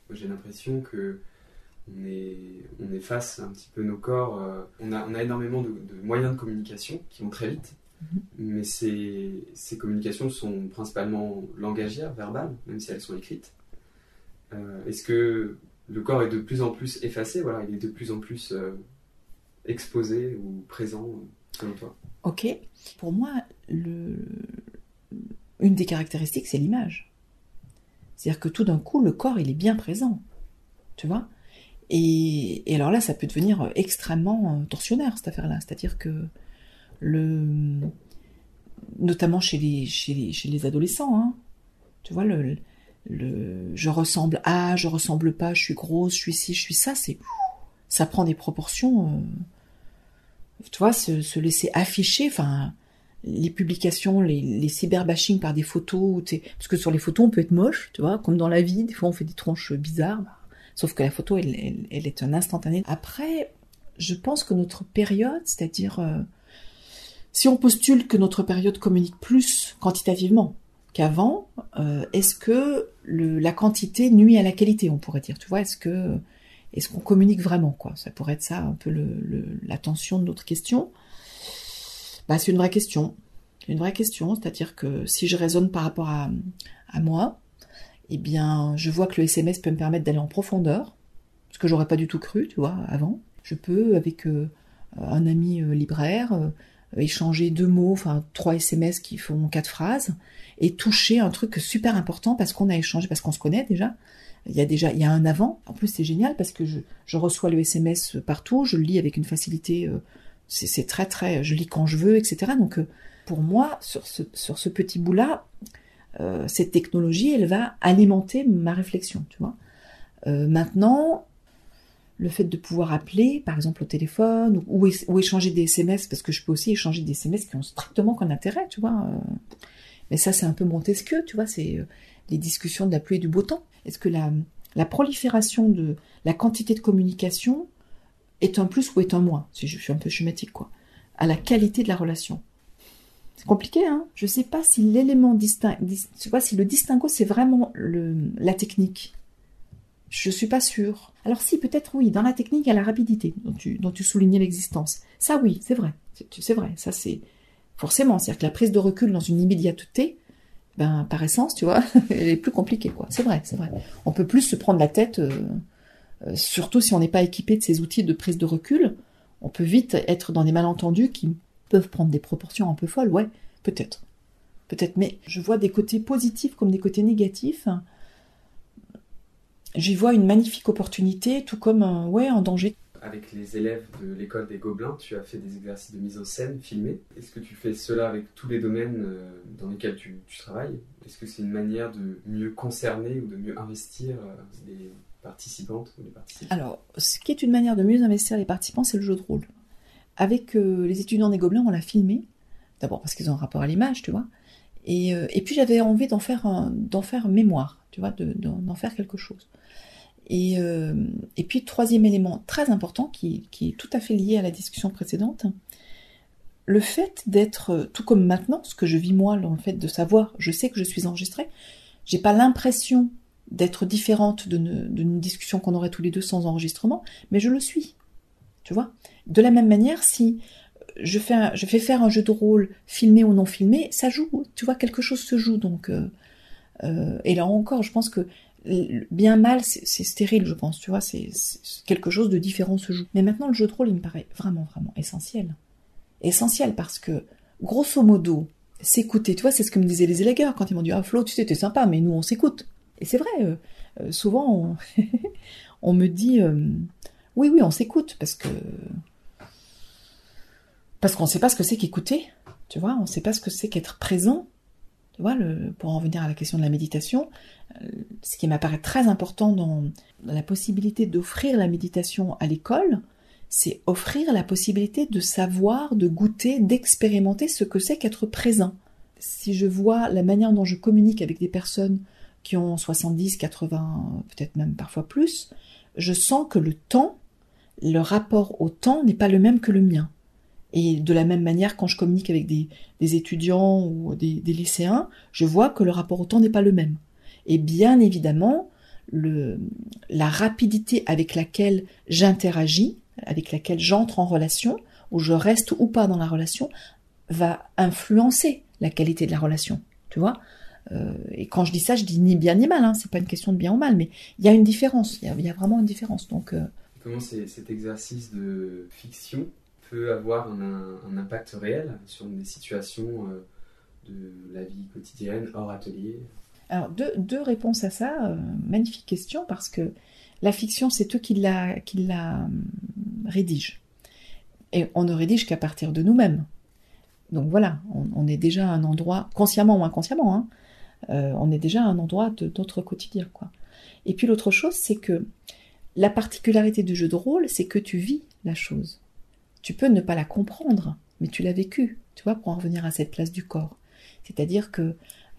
J'ai l'impression que on efface un petit peu nos corps. On a énormément de moyens de communication qui vont très vite, mais ces communications sont principalement langagières, verbales, même si elles sont écrites. Est-ce que le corps est de plus en plus effacé, voilà, il est de plus en plus exposé ou présent, selon toi? Ok. Pour moi, une des caractéristiques, c'est l'image. C'est-à-dire que tout d'un coup, le corps, il est bien présent. Tu vois ? Et alors là, ça peut devenir extrêmement torsionnaire, cette affaire-là. C'est-à-dire que, notamment chez les adolescents, hein, tu vois, je ressemble à, je ressemble pas, je suis grosse, je suis ci, je suis ça, ça prend des proportions, tu vois, se laisser afficher, enfin, les publications, les cyberbashing par des photos, parce que sur les photos, on peut être moche, tu vois, comme dans la vie, des fois on fait des tronches bizarres, sauf que la photo, elle est un instantané. Après, je pense que notre période, c'est-à-dire, si on postule que notre période communique plus quantitativement qu'avant, est-ce que la quantité nuit à la qualité, on pourrait dire, tu vois, est-ce qu'on communique vraiment, quoi? Ça pourrait être ça, un peu la tension de notre question. Bah, c'est une vraie question. C'est une vraie question, c'est-à-dire que si je raisonne par rapport à moi, eh bien, je vois que le SMS peut me permettre d'aller en profondeur, ce que j'aurais pas du tout cru, tu vois, avant. Je peux, avec un ami libraire, échanger 2 mots, enfin 3 SMS qui font 4 phrases, et toucher un truc super important parce qu'on a échangé, parce qu'on se connaît déjà. Il y a un avant. En plus, c'est génial parce que je reçois le SMS partout, je le lis avec une facilité, c'est très très, je lis quand je veux, etc. Donc, pour moi, sur ce petit bout-là, cette technologie, elle va alimenter ma réflexion, tu vois. Maintenant, le fait de pouvoir appeler, par exemple au téléphone, ou échanger des SMS, parce que je peux aussi échanger des SMS qui ont strictement qu'un intérêt, tu vois. Mais ça, c'est un peu Montesquieu, tu vois, c'est les discussions de la pluie et du beau temps. Est-ce que la prolifération de la quantité de communication est un plus ou est un moins, si je suis un peu schématique, quoi, à la qualité de la relation? C'est compliqué, hein. Je sais pas si l'élément tu vois, si le distinguo, c'est vraiment la technique. Je suis pas sûre. Alors si, peut-être oui, dans la technique, il y a la rapidité dont tu soulignais l'existence. Ça oui, c'est vrai. C'est vrai, ça c'est forcément. C'est-à-dire que la prise de recul dans une immédiateté, ben, par essence, tu vois, elle est plus compliquée, quoi. C'est vrai, c'est vrai. On peut plus se prendre la tête, surtout si on n'est pas équipé de ces outils de prise de recul, on peut vite être dans des malentendus qui peuvent prendre des proportions un peu folles, ouais, peut-être. Peut-être, mais je vois des côtés positifs comme des côtés négatifs. J'y vois une magnifique opportunité, tout comme un danger. Avec les élèves de l'école des Gobelins, tu as fait des exercices de mise en scène filmés. Est-ce que tu fais cela avec tous les domaines dans lesquels tu travailles? Est-ce que c'est une manière de mieux concerner ou de mieux investir les participantes ou les participants? Alors, ce qui est une manière de mieux investir les participants, c'est le jeu de rôle. Avec les étudiants des Gobelins, on l'a filmé. D'abord parce qu'ils ont un rapport à l'image, tu vois. Et puis j'avais envie d'en faire mémoire, tu vois, d'en faire quelque chose. Et puis, troisième élément très important, qui est tout à fait lié à la discussion précédente, le fait d'être, tout comme maintenant, ce que je vis moi, dans le fait de savoir, je sais que je suis enregistrée, j'ai pas l'impression d'être différente d'une discussion qu'on aurait tous les deux sans enregistrement, mais je le suis, tu vois. De la même manière, si je fais faire un jeu de rôle, filmé ou non filmé, ça joue, tu vois, quelque chose se joue, donc... et là encore, je pense que bien mal, c'est stérile, je pense, tu vois, c'est quelque chose de différent se joue. Mais maintenant, le jeu de rôle, il me paraît vraiment, vraiment essentiel. Essentiel parce que, grosso modo, s'écouter, tu vois, c'est ce que me disaient les élagueurs quand ils m'ont dit « Ah Flo, tu sais, t'es sympa, mais nous, on s'écoute. » Et c'est vrai, souvent, on me dit « Oui, on s'écoute, parce qu'on sait pas ce que c'est qu'écouter, tu vois, on sait pas ce que c'est qu'être présent. » Tu vois, pour en venir à la question de la méditation, ce qui m'apparaît très important dans la possibilité d'offrir la méditation à l'école, c'est offrir la possibilité de savoir, de goûter, d'expérimenter ce que c'est qu'être présent. Si je vois la manière dont je communique avec des personnes qui ont 70, 80, peut-être même parfois plus, je sens que le rapport au temps n'est pas le même que le mien. Et de la même manière, quand je communique avec des étudiants ou des lycéens, je vois que le rapport au temps n'est pas le même. Et bien évidemment, la rapidité avec laquelle j'interagis, avec laquelle j'entre en relation, ou je reste ou pas dans la relation, va influencer la qualité de la relation, tu vois. Et quand je dis ça, je dis ni bien ni mal, hein, c'est pas une question de bien ou mal, mais il y a une différence, il y a vraiment une différence. Donc, comment cet exercice de fiction peut avoir un impact réel sur des situations de la vie quotidienne, hors atelier? Alors, deux réponses à ça. Magnifique question, parce que la fiction, c'est eux qui la rédigent. Et on ne rédige qu'à partir de nous-mêmes. Donc voilà, on est déjà à un endroit, consciemment ou inconsciemment, hein, on est déjà à un endroit de notre quotidien, quoi. Et puis l'autre chose, c'est que la particularité du jeu de rôle, c'est que tu vis la chose. Tu peux ne pas la comprendre, mais tu l'as vécue, tu vois, pour en revenir à cette place du corps. C'est-à-dire que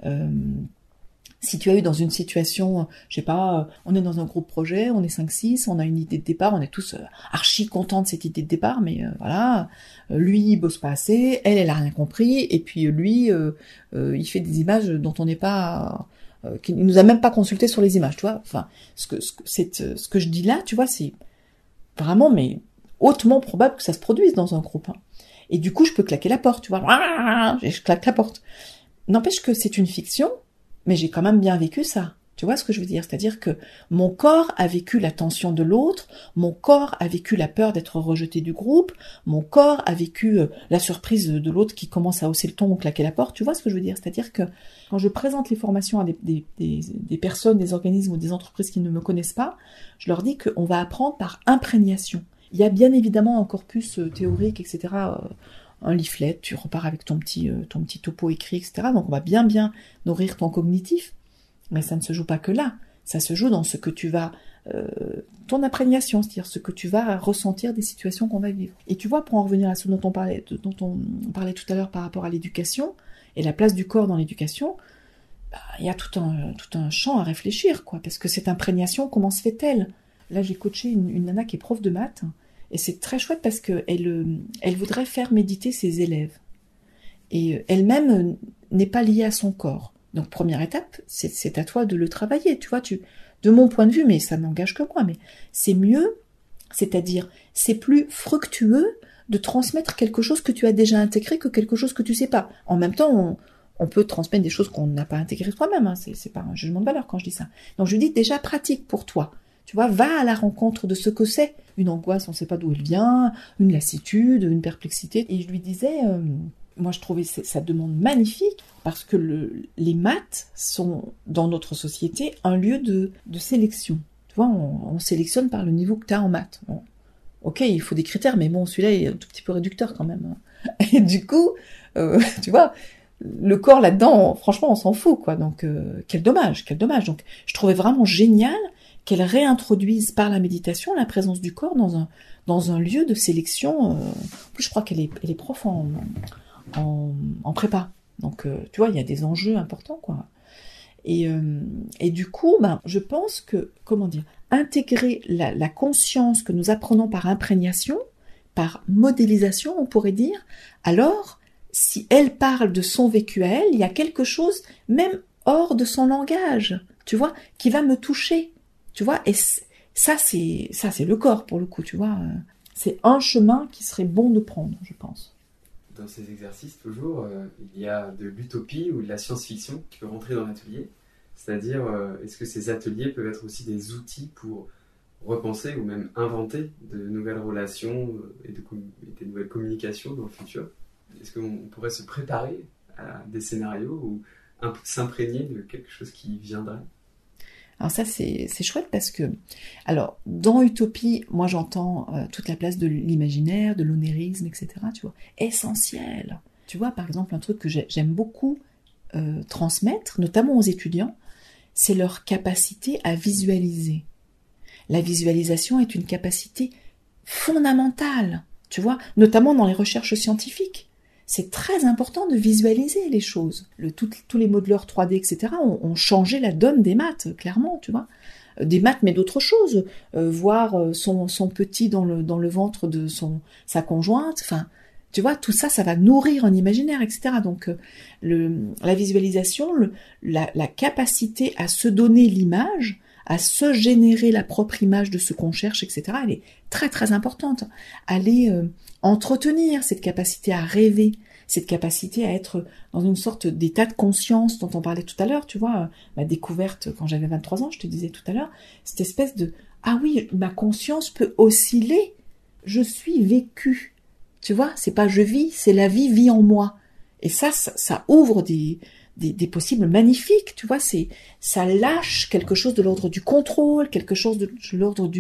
si tu as eu dans une situation, je sais pas, on est dans un groupe projet, on est 5-6, on a une idée de départ, on est tous archi contents de cette idée de départ, mais voilà, lui il bosse pas assez, elle a rien compris, et puis lui il fait des images dont on n'est pas, qui nous a même pas consulté sur les images, tu vois. Enfin, ce que je dis là, tu vois, c'est vraiment mais hautement probable que ça se produise dans un groupe. Hein. Et du coup, je peux claquer la porte, tu vois, je claque la porte. N'empêche que c'est une fiction. Mais j'ai quand même bien vécu ça. Tu vois ce que je veux dire? C'est-à-dire que mon corps a vécu la tension de l'autre, mon corps a vécu la peur d'être rejeté du groupe, mon corps a vécu la surprise de l'autre qui commence à hausser le ton ou claquer la porte. Tu vois ce que je veux dire? C'est-à-dire que quand je présente les formations à des personnes, des organismes ou des entreprises qui ne me connaissent pas, je leur dis qu'on va apprendre par imprégnation. Il y a bien évidemment un corpus théorique, etc., un leaflet, tu repars avec ton petit topo écrit, etc. Donc on va bien nourrir ton cognitif, mais ça ne se joue pas que là. Ça se joue dans ce que tu vas, ton imprégnation, c'est-à-dire ce que tu vas ressentir des situations qu'on va vivre. Et tu vois, pour en revenir à ce dont on parlait tout à l'heure par rapport à l'éducation et la place du corps dans l'éducation, il y a tout un champ à réfléchir, quoi, parce que cette imprégnation, comment se fait-elle? Là, j'ai coaché une nana qui est prof de maths. Et c'est très chouette parce qu'elle voudrait faire méditer ses élèves. Et elle-même n'est pas liée à son corps. Donc première étape, c'est à toi de le travailler. Tu vois, de mon point de vue, mais ça n'engage que moi, mais c'est mieux, c'est-à-dire c'est plus fructueux de transmettre quelque chose que tu as déjà intégré que quelque chose que tu sais pas. En même temps, on peut transmettre des choses qu'on n'a pas intégrées soi-même. Hein. C'est pas un jugement de valeur quand je dis ça. Donc je dis déjà pratique pour toi. Tu vois, va à la rencontre de ce que c'est. Une angoisse, on ne sait pas d'où elle vient, une lassitude, une perplexité. Et je lui disais, moi je trouvais sa demande magnifique, parce que les maths sont, dans notre société, un lieu de sélection. Tu vois, on sélectionne par le niveau que tu as en maths. Bon, ok, il faut des critères, mais bon, celui-là est un tout petit peu réducteur quand même. Et du coup, tu vois, le corps là-dedans, franchement, on s'en fout, quoi. Donc, quel dommage. Donc, je trouvais vraiment génial qu'elle réintroduise par la méditation la présence du corps dans un lieu de sélection. En plus, je crois qu'elle est prof en prépa. Donc, tu vois, il y a des enjeux importants, quoi. Et du coup, je pense que, intégrer la conscience que nous apprenons par imprégnation, par modélisation, on pourrait dire, alors, si elle parle de son vécu à elle, il y a quelque chose, même hors de son langage, tu vois, qui va me toucher. Tu vois, et ça c'est le corps pour le coup, tu vois. C'est un chemin qui serait bon de prendre, je pense. Dans ces exercices, toujours, il y a de l'utopie ou de la science-fiction qui peut rentrer dans l'atelier. C'est-à-dire, est-ce que ces ateliers peuvent être aussi des outils pour repenser ou même inventer de nouvelles relations et des nouvelles communications dans le futur? Est-ce qu'on pourrait se préparer à des scénarios ou s'imprégner de quelque chose qui viendrait? Alors ça, c'est chouette parce que, alors, dans Utopie, moi j'entends toute la place de l'imaginaire, de l'onérisme, etc., tu vois, essentiel. Tu vois, par exemple, un truc que j'aime beaucoup transmettre, notamment aux étudiants, c'est leur capacité à visualiser. La visualisation est une capacité fondamentale, tu vois, notamment dans les recherches scientifiques. C'est très important de visualiser les choses. Tous les modeleurs 3D, etc., ont changé la donne des maths, clairement, tu vois. Des maths, mais d'autres choses. Voir son petit dans le ventre de sa conjointe, enfin, tu vois, tout ça, ça va nourrir un imaginaire, etc. Donc, la visualisation, la capacité à se donner l'image, à se générer la propre image de ce qu'on cherche, etc., elle est très très importante. Aller entretenir cette capacité à rêver, cette capacité à être dans une sorte d'état de conscience dont on parlait tout à l'heure, tu vois, ma découverte quand j'avais 23 ans, je te disais tout à l'heure, cette espèce de « Ah oui, ma conscience peut osciller, je suis vécu ». Tu vois, c'est pas je vis, c'est la vie vit en moi. Et ça ouvre des possibles magnifiques, tu vois, ça lâche quelque chose de l'ordre du contrôle, quelque chose de l'ordre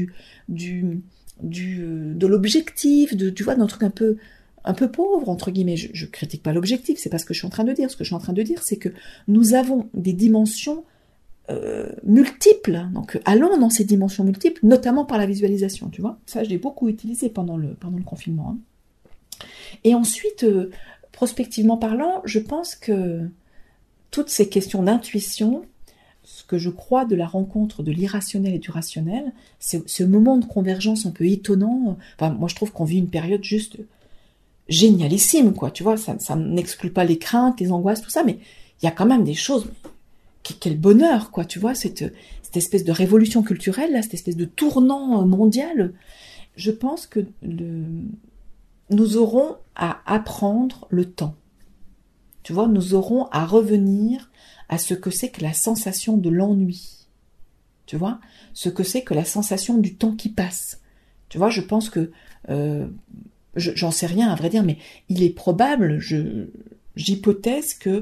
de l'objectif, tu vois, d'un truc un peu pauvre, entre guillemets. Je critique pas l'objectif, c'est pas ce que je suis en train de dire. Ce que je suis en train de dire, c'est que nous avons des dimensions multiples. Donc, allons dans ces dimensions multiples, notamment par la visualisation, tu vois. Ça, je l'ai beaucoup utilisé pendant le confinement. Hein. Et ensuite, prospectivement parlant, je pense que toutes ces questions d'intuition, ce que je crois de la rencontre de l'irrationnel et du rationnel, c'est ce moment de convergence un peu étonnant. Enfin, moi, je trouve qu'on vit une période juste génialissime, quoi. Tu vois, ça n'exclut pas les craintes, les angoisses, tout ça, mais il y a quand même des choses. Quel bonheur, quoi. Tu vois, cette espèce de révolution culturelle, là, cette espèce de tournant mondial. Je pense que nous aurons à apprendre le temps. Tu vois, nous aurons à revenir à ce que c'est que la sensation de l'ennui. Tu vois, ce que c'est que la sensation du temps qui passe. Tu vois, je pense que, j'en sais rien à vrai dire, mais il est probable, j'hypothèse que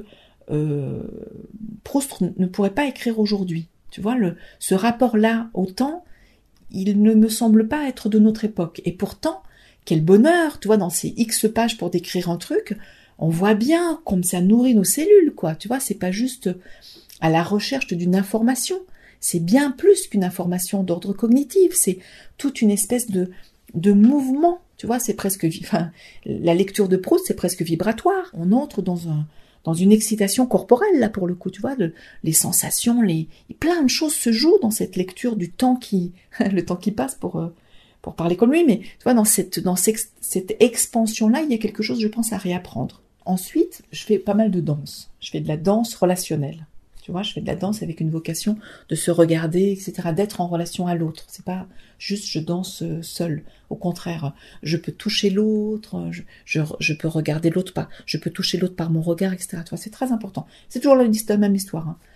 Proust ne pourrait pas écrire aujourd'hui. Tu vois, ce rapport-là au temps, il ne me semble pas être de notre époque. Et pourtant, quel bonheur, tu vois, dans ces X pages pour décrire un truc, on voit bien comme ça nourrit nos cellules, quoi. Tu vois, c'est pas juste à la recherche d'une information. C'est bien plus qu'une information d'ordre cognitif. C'est toute une espèce de mouvement. Tu vois, c'est presque, la lecture de Proust, c'est presque vibratoire. On entre dans une excitation corporelle, là, pour le coup, tu vois, les sensations, plein de choses se jouent dans cette lecture du temps le temps qui passe pour parler comme lui, mais tu vois, dans cette expansion-là, il y a quelque chose, je pense, à réapprendre. Ensuite, je fais pas mal de danse. Je fais de la danse relationnelle. Tu vois, je fais de la danse avec une vocation de se regarder, etc., d'être en relation à l'autre. C'est pas juste je danse seule. Au contraire, je peux toucher l'autre, je peux regarder l'autre pas, je peux toucher l'autre par mon regard, etc. Tu vois, c'est très important. C'est toujours la même histoire. Hein.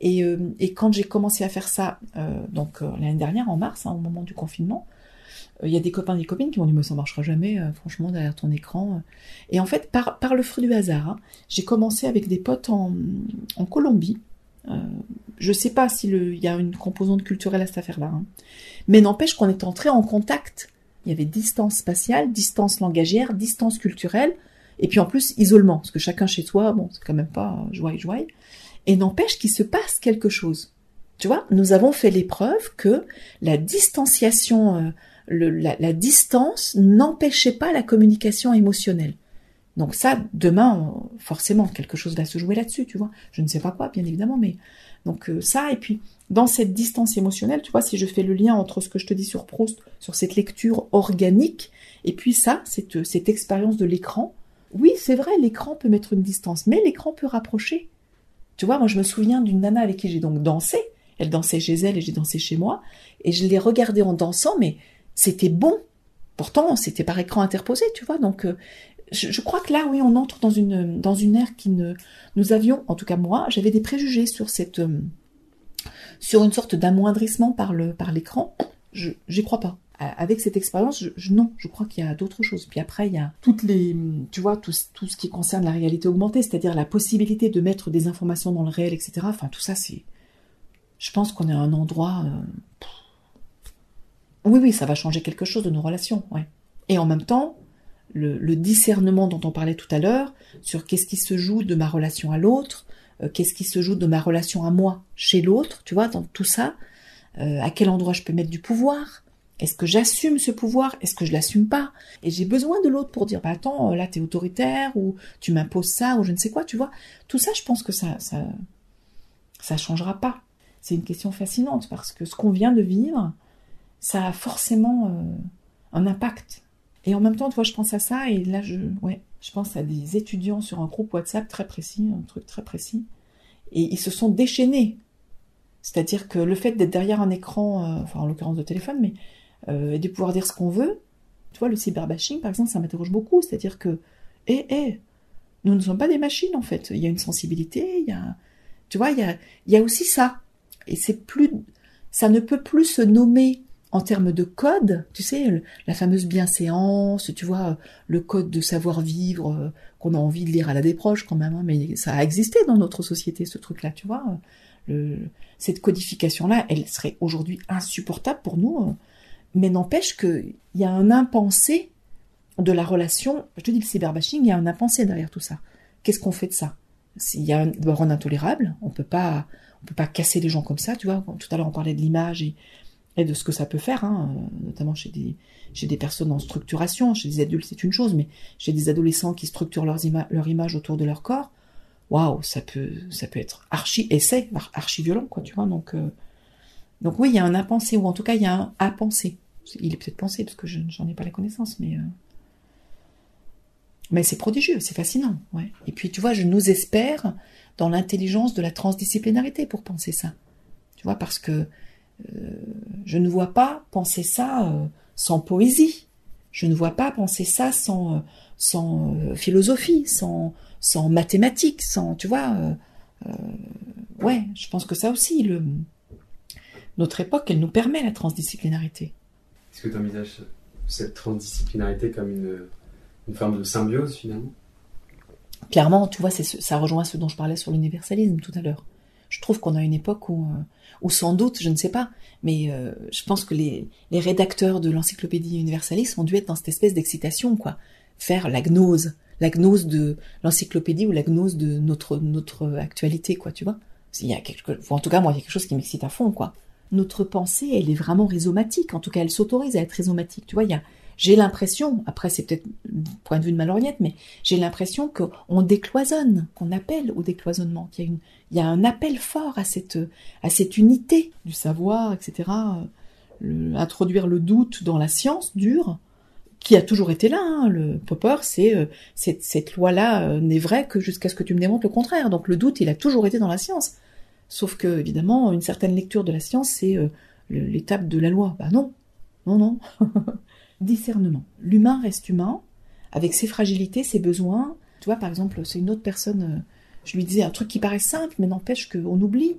Et quand j'ai commencé à faire ça, l'année dernière, en mars, au moment du confinement, il y a des copains et des copines qui m'ont dit « mais ça marchera jamais, franchement, derrière ton écran ». Et en fait, par le fruit du hasard, hein, j'ai commencé avec des potes en Colombie. Je sais pas s'il y a une composante culturelle à cette affaire-là, hein. Mais n'empêche qu'on est entré en contact. Il y avait distance spatiale, distance langagière, distance culturelle, et puis en plus isolement, parce que chacun chez soi, bon, c'est quand même pas joie. Et n'empêche qu'il se passe quelque chose. Tu vois, nous avons fait l'épreuve que la distanciation, la distance n'empêchait pas la communication émotionnelle. Donc ça, demain, forcément, quelque chose va se jouer là-dessus, tu vois. Je ne sais pas quoi, bien évidemment, mais... Donc ça, et puis, dans cette distance émotionnelle, tu vois, si je fais le lien entre ce que je te dis sur Proust, sur cette lecture organique, et puis ça, cette expérience de l'écran, oui, c'est vrai, l'écran peut mettre une distance, mais l'écran peut rapprocher. Tu vois, moi, je me souviens d'une nana avec qui j'ai donc dansé. Elle dansait chez elle et j'ai dansé chez moi, et je l'ai regardée en dansant, mais c'était bon. Pourtant, c'était par écran interposé, tu vois, donc... Je crois que là, oui, on entre dans une ère nous avions, en tout cas moi, j'avais des préjugés sur une sorte d'amoindrissement par l'écran. J'y crois pas. Avec cette expérience, non, je crois qu'il y a d'autres choses. Puis après, il y a tout ce qui concerne la réalité augmentée, c'est-à-dire la possibilité de mettre des informations dans le réel, etc. Enfin, tout ça, je pense qu'on est à un endroit... Oui, ça va changer quelque chose de nos relations, ouais. Et en même temps, le discernement dont on parlait tout à l'heure, sur qu'est-ce qui se joue de ma relation à l'autre, qu'est-ce qui se joue de ma relation à moi chez l'autre, tu vois, dans tout ça, à quel endroit je peux mettre du pouvoir, est-ce que j'assume ce pouvoir, est-ce que je l'assume pas, et j'ai besoin de l'autre pour dire, bah attends, là t'es autoritaire, ou tu m'imposes ça, ou je ne sais quoi, tu vois, tout ça, je pense que ça changera pas. C'est une question fascinante, parce que ce qu'on vient de vivre, ça a forcément un impact. Et en même temps, tu vois, je pense à ça, et là, je pense à des étudiants sur un groupe WhatsApp très précis, un truc très précis, et ils se sont déchaînés. C'est-à-dire que le fait d'être derrière un écran, enfin en l'occurrence de téléphone, mais et de pouvoir dire ce qu'on veut, tu vois, le cyberbashing par exemple, ça m'interroge beaucoup. C'est-à-dire que, nous ne sommes pas des machines en fait. Il y a une sensibilité, il y a, tu vois, il y a aussi ça. Et ça ne peut plus se nommer en termes de code, tu sais, la fameuse bienséance, tu vois, le code de savoir-vivre qu'on a envie de lire à la déproche quand même, hein, mais ça a existé dans notre société, ce truc-là, tu vois. Cette codification-là, elle serait aujourd'hui insupportable pour nous, mais n'empêche qu'il y a un impensé de la relation. Je te dis, le cyberbashing, il y a un impensé derrière tout ça. Qu'est-ce qu'on fait de ça? Il y a d'abord un intolérable, on peut pas casser les gens comme ça, tu vois. Tout à l'heure, on parlait de l'image et de ce que ça peut faire, hein, notamment chez des personnes en structuration. Chez des adultes, c'est une chose, mais chez des adolescents qui structurent leur image autour de leur corps, waouh, ça peut être archi violent, quoi, tu vois. Donc oui, il y a un impensé, ou en tout cas, il y a un à penser. Il est peut-être pensé, parce que j'en ai pas la connaissance, mais c'est prodigieux, c'est fascinant, ouais. Et puis, tu vois, je nous espère dans l'intelligence de la transdisciplinarité pour penser ça. Tu vois, parce que je ne vois pas penser ça sans poésie. Je ne vois pas penser ça sans philosophie, sans mathématiques, sans, tu vois. Ouais, je pense que ça aussi, notre époque, elle nous permet la transdisciplinarité. Est-ce que tu envisages cette transdisciplinarité comme une forme de symbiose finalement? Clairement, tu vois, ça rejoint ce dont je parlais sur l'universalisme tout à l'heure. Je trouve qu'on a une époque où sans doute, je ne sais pas, mais je pense que les rédacteurs de l'encyclopédie universaliste ont dû être dans cette espèce d'excitation, quoi. Faire la gnose de l'encyclopédie ou la gnose de notre actualité, quoi, tu vois. Il y a en tout cas, moi, il y a quelque chose qui m'excite à fond, quoi. Notre pensée, elle est vraiment rhizomatique. En tout cas, elle s'autorise à être rhizomatique. Tu vois, j'ai l'impression, après c'est peut-être point de vue de ma lorgnette, mais j'ai l'impression qu'on décloisonne, qu'on appelle au décloisonnement, qu'il y a un appel fort à cette unité du savoir, etc. Introduire le doute dans la science dure, qui a toujours été là, hein. Le Popper, c'est cette loi-là n'est vraie que jusqu'à ce que tu me démontres le contraire. Donc le doute, il a toujours été dans la science. Sauf que, évidemment, une certaine lecture de la science, c'est l'étape de la loi. Bah non, non. Discernement. L'humain reste humain, avec ses fragilités, ses besoins. Tu vois, par exemple, c'est une autre personne, je lui disais un truc qui paraît simple, mais n'empêche qu'on oublie.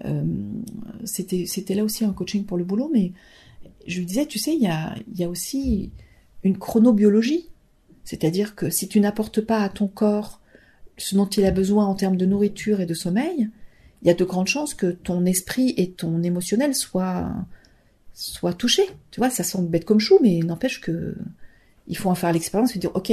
C'était là aussi un coaching pour le boulot, mais je lui disais, tu sais, il y a aussi une chronobiologie. C'est-à-dire que si tu n'apportes pas à ton corps ce dont il a besoin en termes de nourriture et de sommeil, il y a de grandes chances que ton esprit et ton émotionnel soient touchés. Tu vois, ça semble bête comme chou, mais n'empêche que il faut en faire l'expérience et dire ok.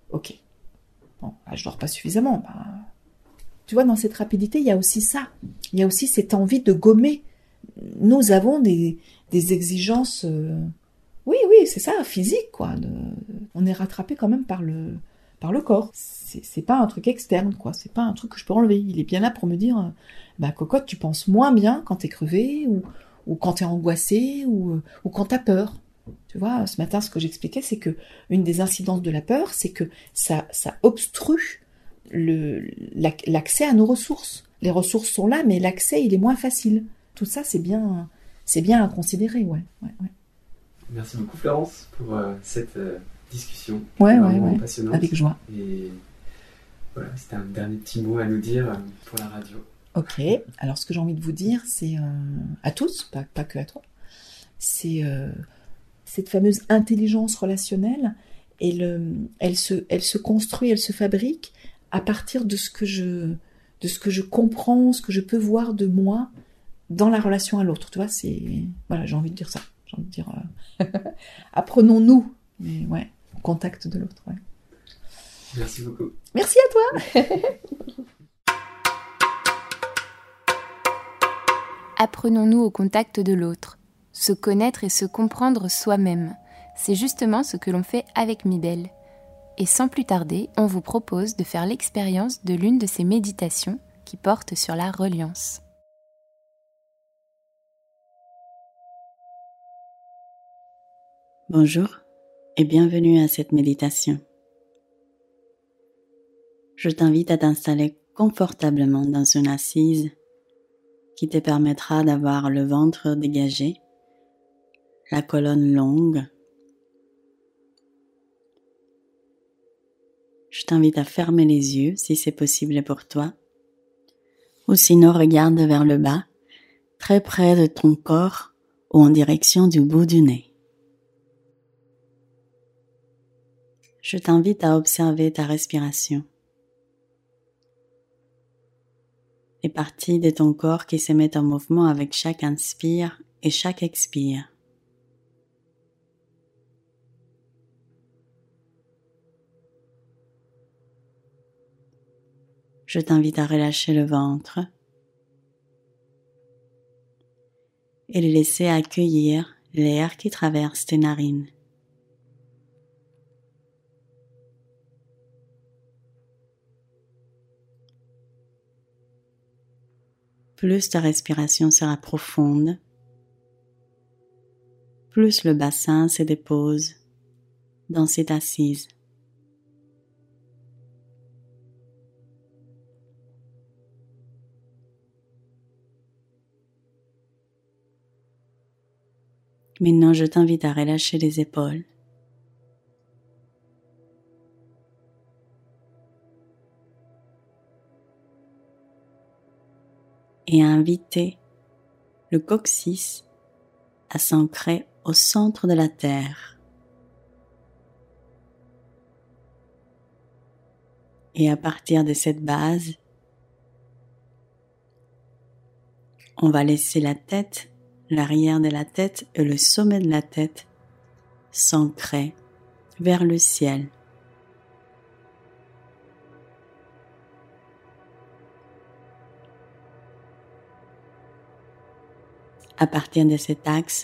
Bon, là, je dors pas suffisamment. Bah, tu vois, dans cette rapidité, il y a aussi ça. Il y a aussi cette envie de gommer. Nous avons des exigences. Oui, c'est ça, physique, quoi. On est rattrapé quand même par le corps. C'est pas un truc externe, quoi. C'est pas un truc que je peux enlever. Il est bien là pour me dire, bah, cocotte, tu penses moins bien quand t'es crevé, ou quand t'es angoissé, ou quand t'as peur. Tu vois, ce matin, ce que j'expliquais, c'est que une des incidences de la peur, c'est que ça obstrue l'accès à nos ressources. Les ressources sont là, mais l'accès, il est moins facile. Tout ça, c'est bien à considérer, ouais. Merci beaucoup, Florence, pour cette discussion. Ouais, passionnante. Avec joie. Et voilà, c'était un dernier petit mot à nous dire pour la radio. Ok, alors ce que j'ai envie de vous dire, c'est à tous, pas que à toi, c'est cette fameuse intelligence relationnelle, elle se construit, elle se fabrique à partir de ce que je comprends, ce que je peux voir de moi dans la relation à l'autre. Tu vois, voilà, j'ai envie de dire ça. J'ai envie de dire, apprenons-nous, mais ouais, au contact de l'autre. Ouais. Merci beaucoup. Merci à toi. Apprenons-nous au contact de l'autre. Se connaître et se comprendre soi-même. C'est justement ce que l'on fait avec Mibelle. Et sans plus tarder, on vous propose de faire l'expérience de l'une de ces méditations qui porte sur la reliance. Bonjour et bienvenue à cette méditation. Je t'invite à t'installer confortablement dans une assise qui te permettra d'avoir le ventre dégagé, la colonne longue. Je t'invite à fermer les yeux si c'est possible pour toi, ou sinon regarde vers le bas, très près de ton corps ou en direction du bout du nez. Je t'invite à observer ta respiration. Les parties de ton corps qui se mettent en mouvement avec chaque inspire et chaque expire. Je t'invite à relâcher le ventre et le laisser accueillir l'air qui traverse tes narines. Plus ta respiration sera profonde, plus le bassin se dépose dans cette assise. Maintenant, je t'invite à relâcher les épaules. Et à inviter le coccyx à s'ancrer au centre de la terre. Et à partir de cette base, on va laisser la tête, l'arrière de la tête et le sommet de la tête s'ancrer vers le ciel. À partir de cet axe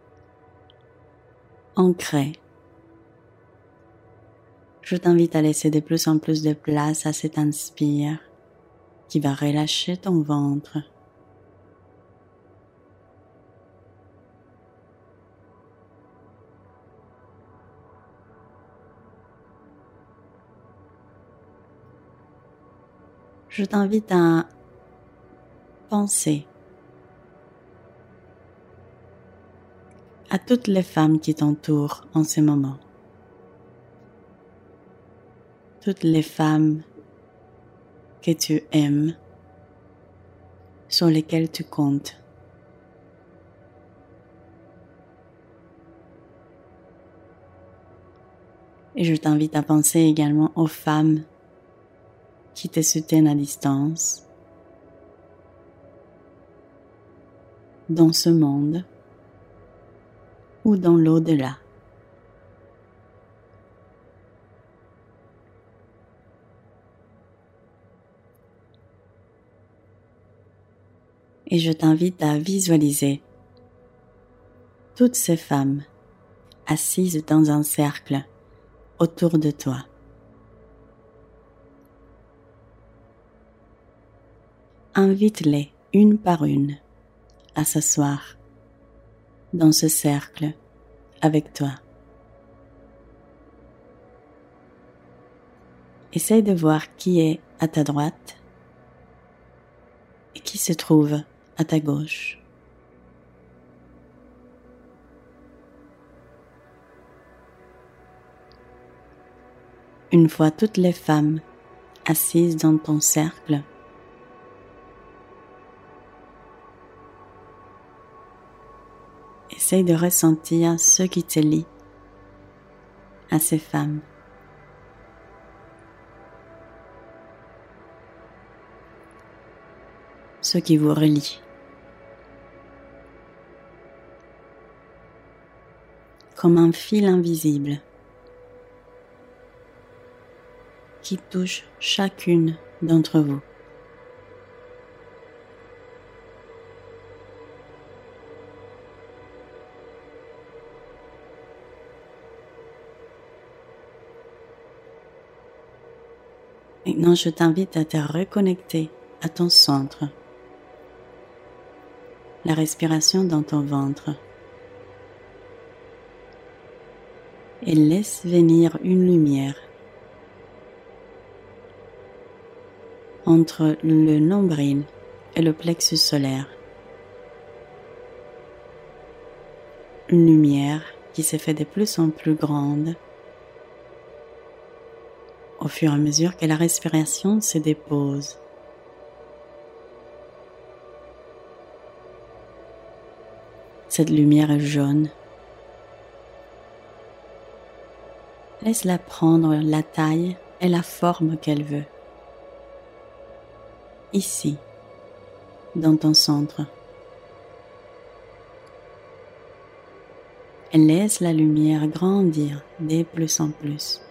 ancré, je t'invite à laisser de plus en plus de place à cet inspire qui va relâcher ton ventre. Je t'invite à penser à toutes les femmes qui t'entourent en ce moment. Toutes les femmes que tu aimes, sur lesquelles tu comptes. Et je t'invite à penser également aux femmes qui te soutiennent à distance dans ce monde ou dans l'au-delà. Et je t'invite à visualiser toutes ces femmes assises dans un cercle autour de toi. Invite-les une par une à s'asseoir dans ce cercle avec toi. Essaye de voir qui est à ta droite et qui se trouve à ta gauche. Une fois toutes les femmes assises dans ton cercle, essaye de ressentir ce qui te lie à ces femmes. Ce qui vous relie. Comme un fil invisible qui touche chacune d'entre vous. Maintenant, je t'invite à te reconnecter à ton centre, la respiration dans ton ventre, et laisse venir une lumière entre le nombril et le plexus solaire. une lumière qui se fait de plus en plus grande au fur et à mesure que la respiration se dépose. Cette lumière est jaune. Laisse-la prendre la taille et la forme qu'elle veut. Ici, dans ton centre. Et laisse la lumière grandir de plus en plus.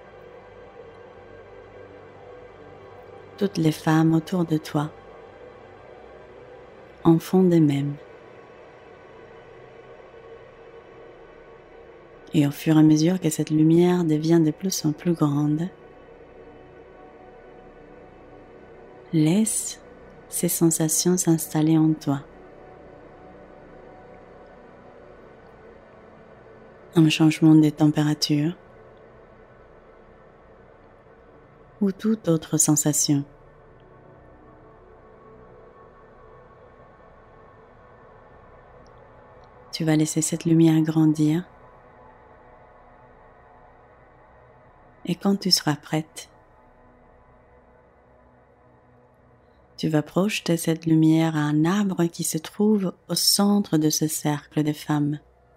Toutes les femmes autour de toi en font de même. Et au fur et à mesure que cette lumière devient de plus en plus grande, laisse ces sensations s'installer en toi. Un changement de température ou toute autre sensation. Tu vas laisser cette lumière grandir et quand tu seras prête, tu vas projeter cette lumière à un arbre qui se trouve au centre de ce cercle de femmes.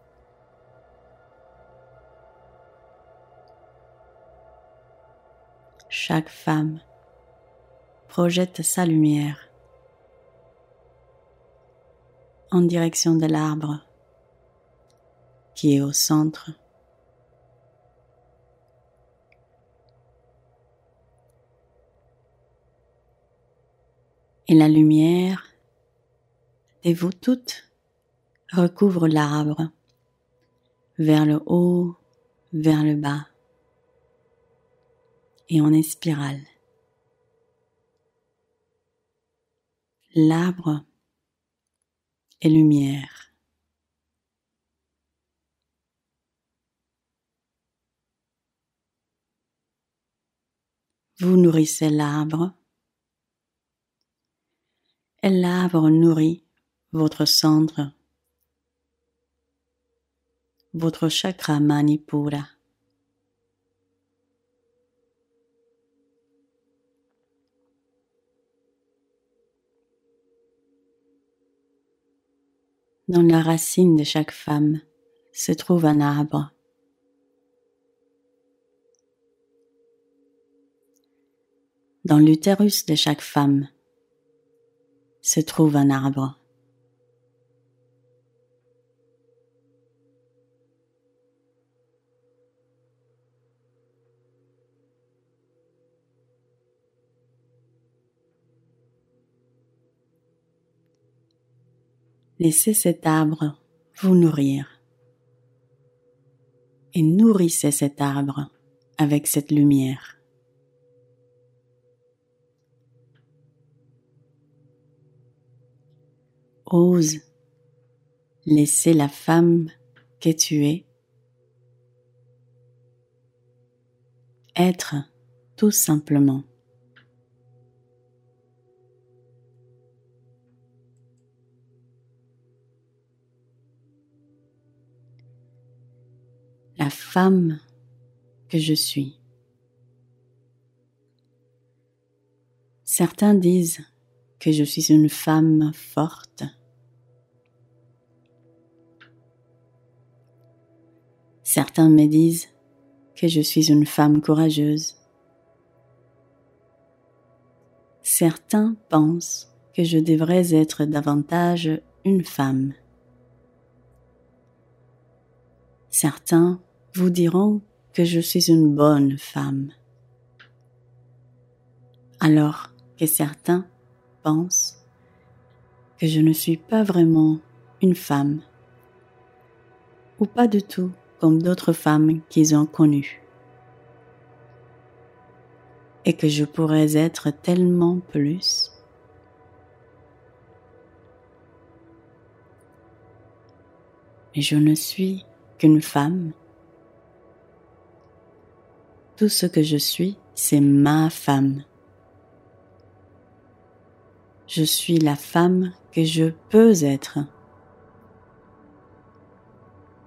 Chaque femme projette sa lumière en direction de l'arbre qui est au centre. Et la lumière de vous toutes recouvre l'arbre vers le haut, vers le bas et en spirale. L'arbre est lumière. Vous nourrissez l'arbre et l'arbre nourrit votre centre, votre chakra Manipura. Dans la racine de chaque femme se trouve un arbre. Dans l'utérus de chaque femme se trouve un arbre. Laissez cet arbre vous nourrir et nourrissez cet arbre avec cette lumière. Ose laisser la femme que tu es être tout simplement. La femme que je suis. Certains disent que je suis une femme forte. Certains me disent que je suis une femme courageuse. Certains pensent que je devrais être davantage une femme. Certains vous diront que je suis une bonne femme. Alors que certains pensent que je ne suis pas vraiment une femme, ou pas du tout comme d'autres femmes qu'ils ont connues, et que je pourrais être tellement plus. Mais je ne suis qu'une femme. Tout ce que je suis, c'est ma femme. Je suis la femme que je peux être.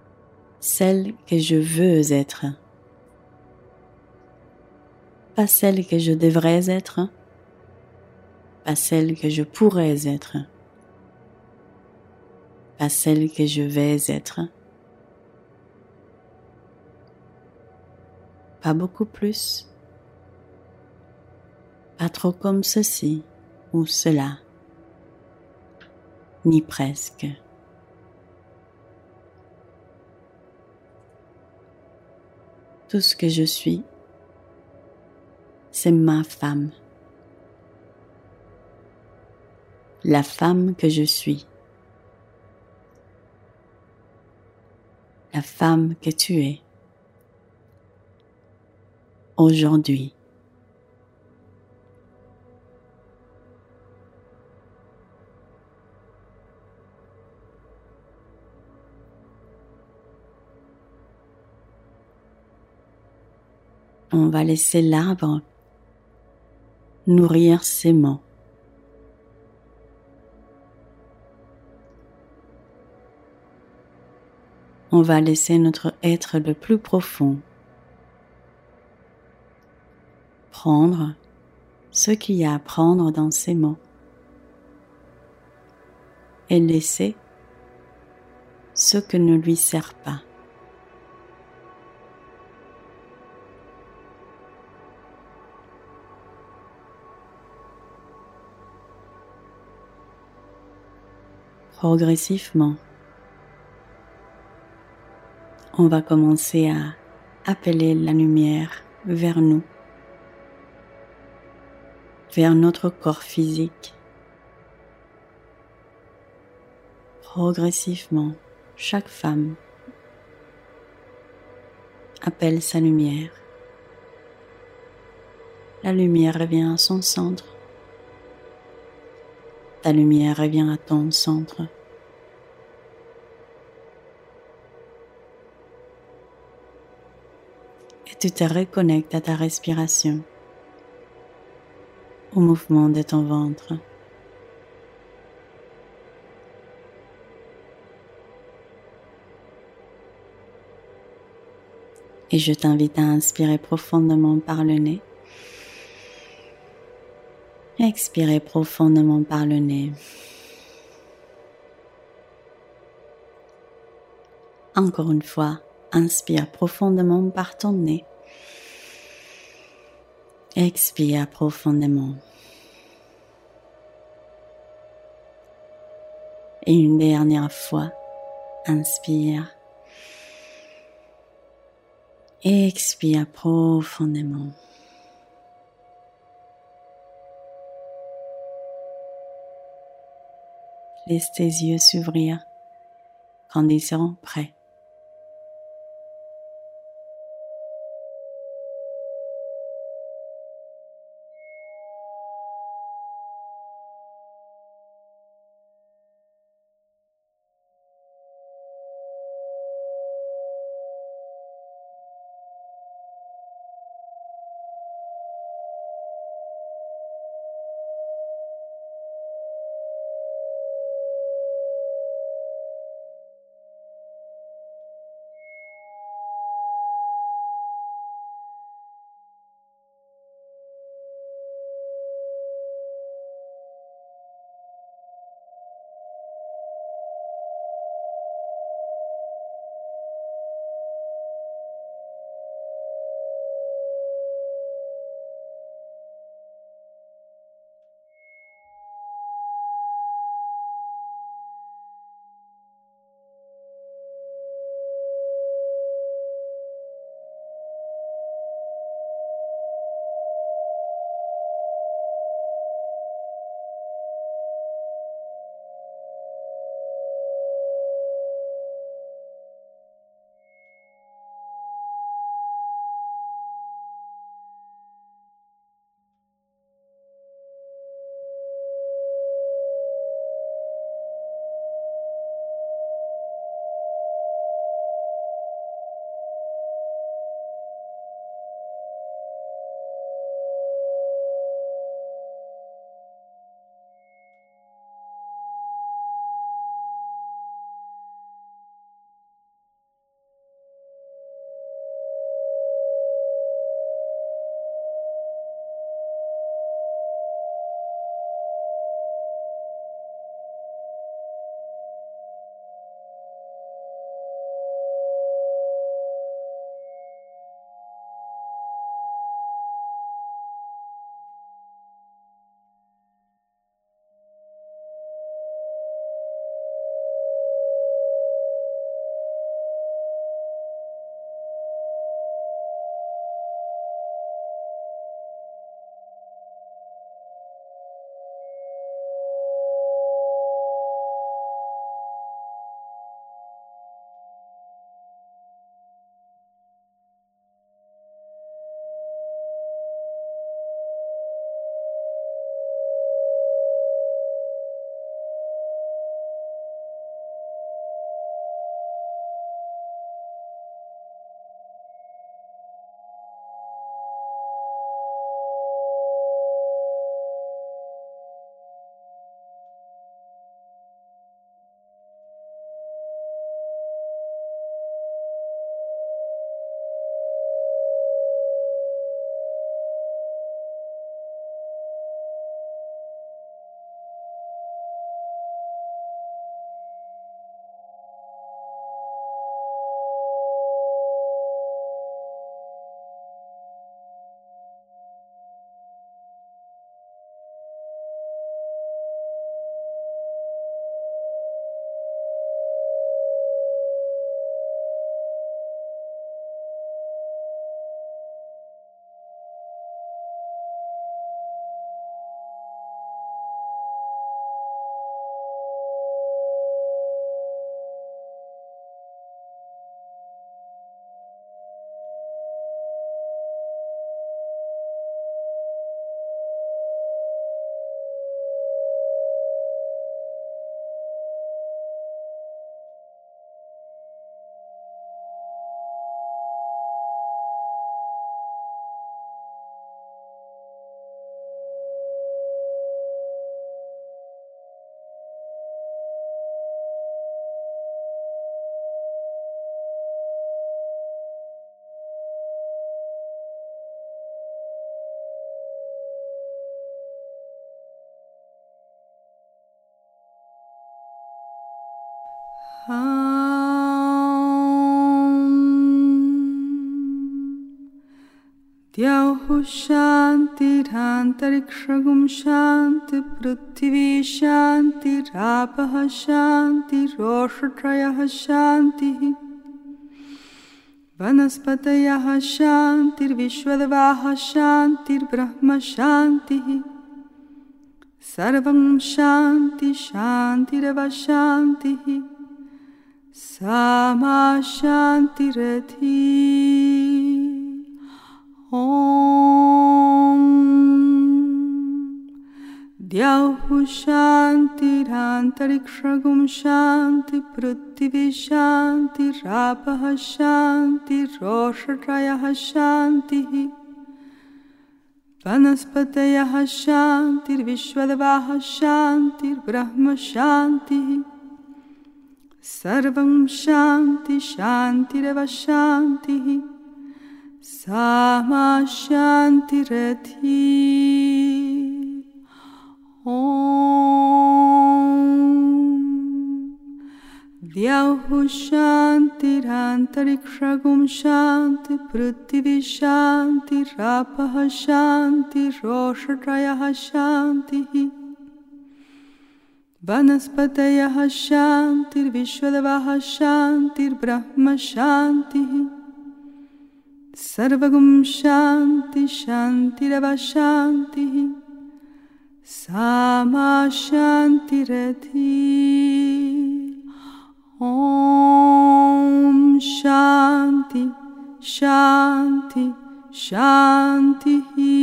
celle que je veux être, pas celle que je devrais être, pas celle que je pourrais être, pas celle que je vais être, pas beaucoup plus, pas trop comme ceci ou cela, ni presque. Tout ce que je suis, c'est ma femme, la femme que je suis, la femme que tu es, aujourd'hui. On va laisser l'arbre nourrir ses mots. On va laisser notre être le plus profond prendre ce qu'il y a à prendre dans ces mots et laisser ce que ne lui sert pas. Progressivement, on va commencer à appeler la lumière vers nous, vers notre corps physique. Progressivement, chaque femme appelle sa lumière. La lumière revient à son centre. Ta lumière revient à ton centre. Et tu te reconnectes à ta respiration, au mouvement de ton ventre. Et je t'invite à inspirer profondément par le nez. Expirez profondément par le nez. Encore une fois, inspire profondément par ton nez. Expire profondément. Et une dernière fois, inspire. Et expire profondément. Laisse tes yeux s'ouvrir quand ils seront prêts. Dhyauhu shanti dhantarikshagum shanti prithvi shanti rapaha shanti roshatrayaha shanti vanaspatayaha shanti vishwadavaha shanti brahma shanti sarvam shanti shanti rava shanti sama shanti radhi. Om Dhyauhu shanti dhantarikshagum shanti prithvi shanti rapaha shanti roshatrayaha shanti vanaspatayaha shanti vishwadavaha shanti brahma shanti sarvam shanti shanti rava shanti sama shanti radhi. Om Dhyauhu shanti dhantarikshagum shanti prithvi shanti rapaha shanti roshatrayaha shanti vanaspatayaha shanti vishwadavaha shanti brahma shanti sarvagum shanti shanti rava shanti sama shanti radhi. Om shanti shanti shanti.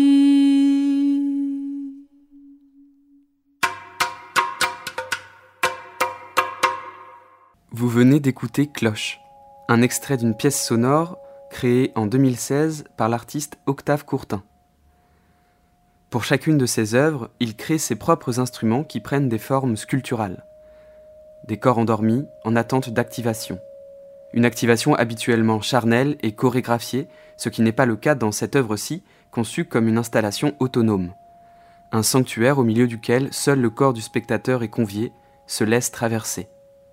Vous venez d'écouter Cloche, un extrait d'une pièce sonore créée en 2016 par l'artiste Octave Courtin. Pour chacune de ses œuvres, il crée ses propres instruments qui prennent des formes sculpturales. Des corps endormis en attente d'activation. Une activation habituellement charnelle et chorégraphiée, ce qui n'est pas le cas dans cette œuvre-ci, conçue comme une installation autonome. Un sanctuaire au milieu duquel seul le corps du spectateur est convié, se laisse traverser.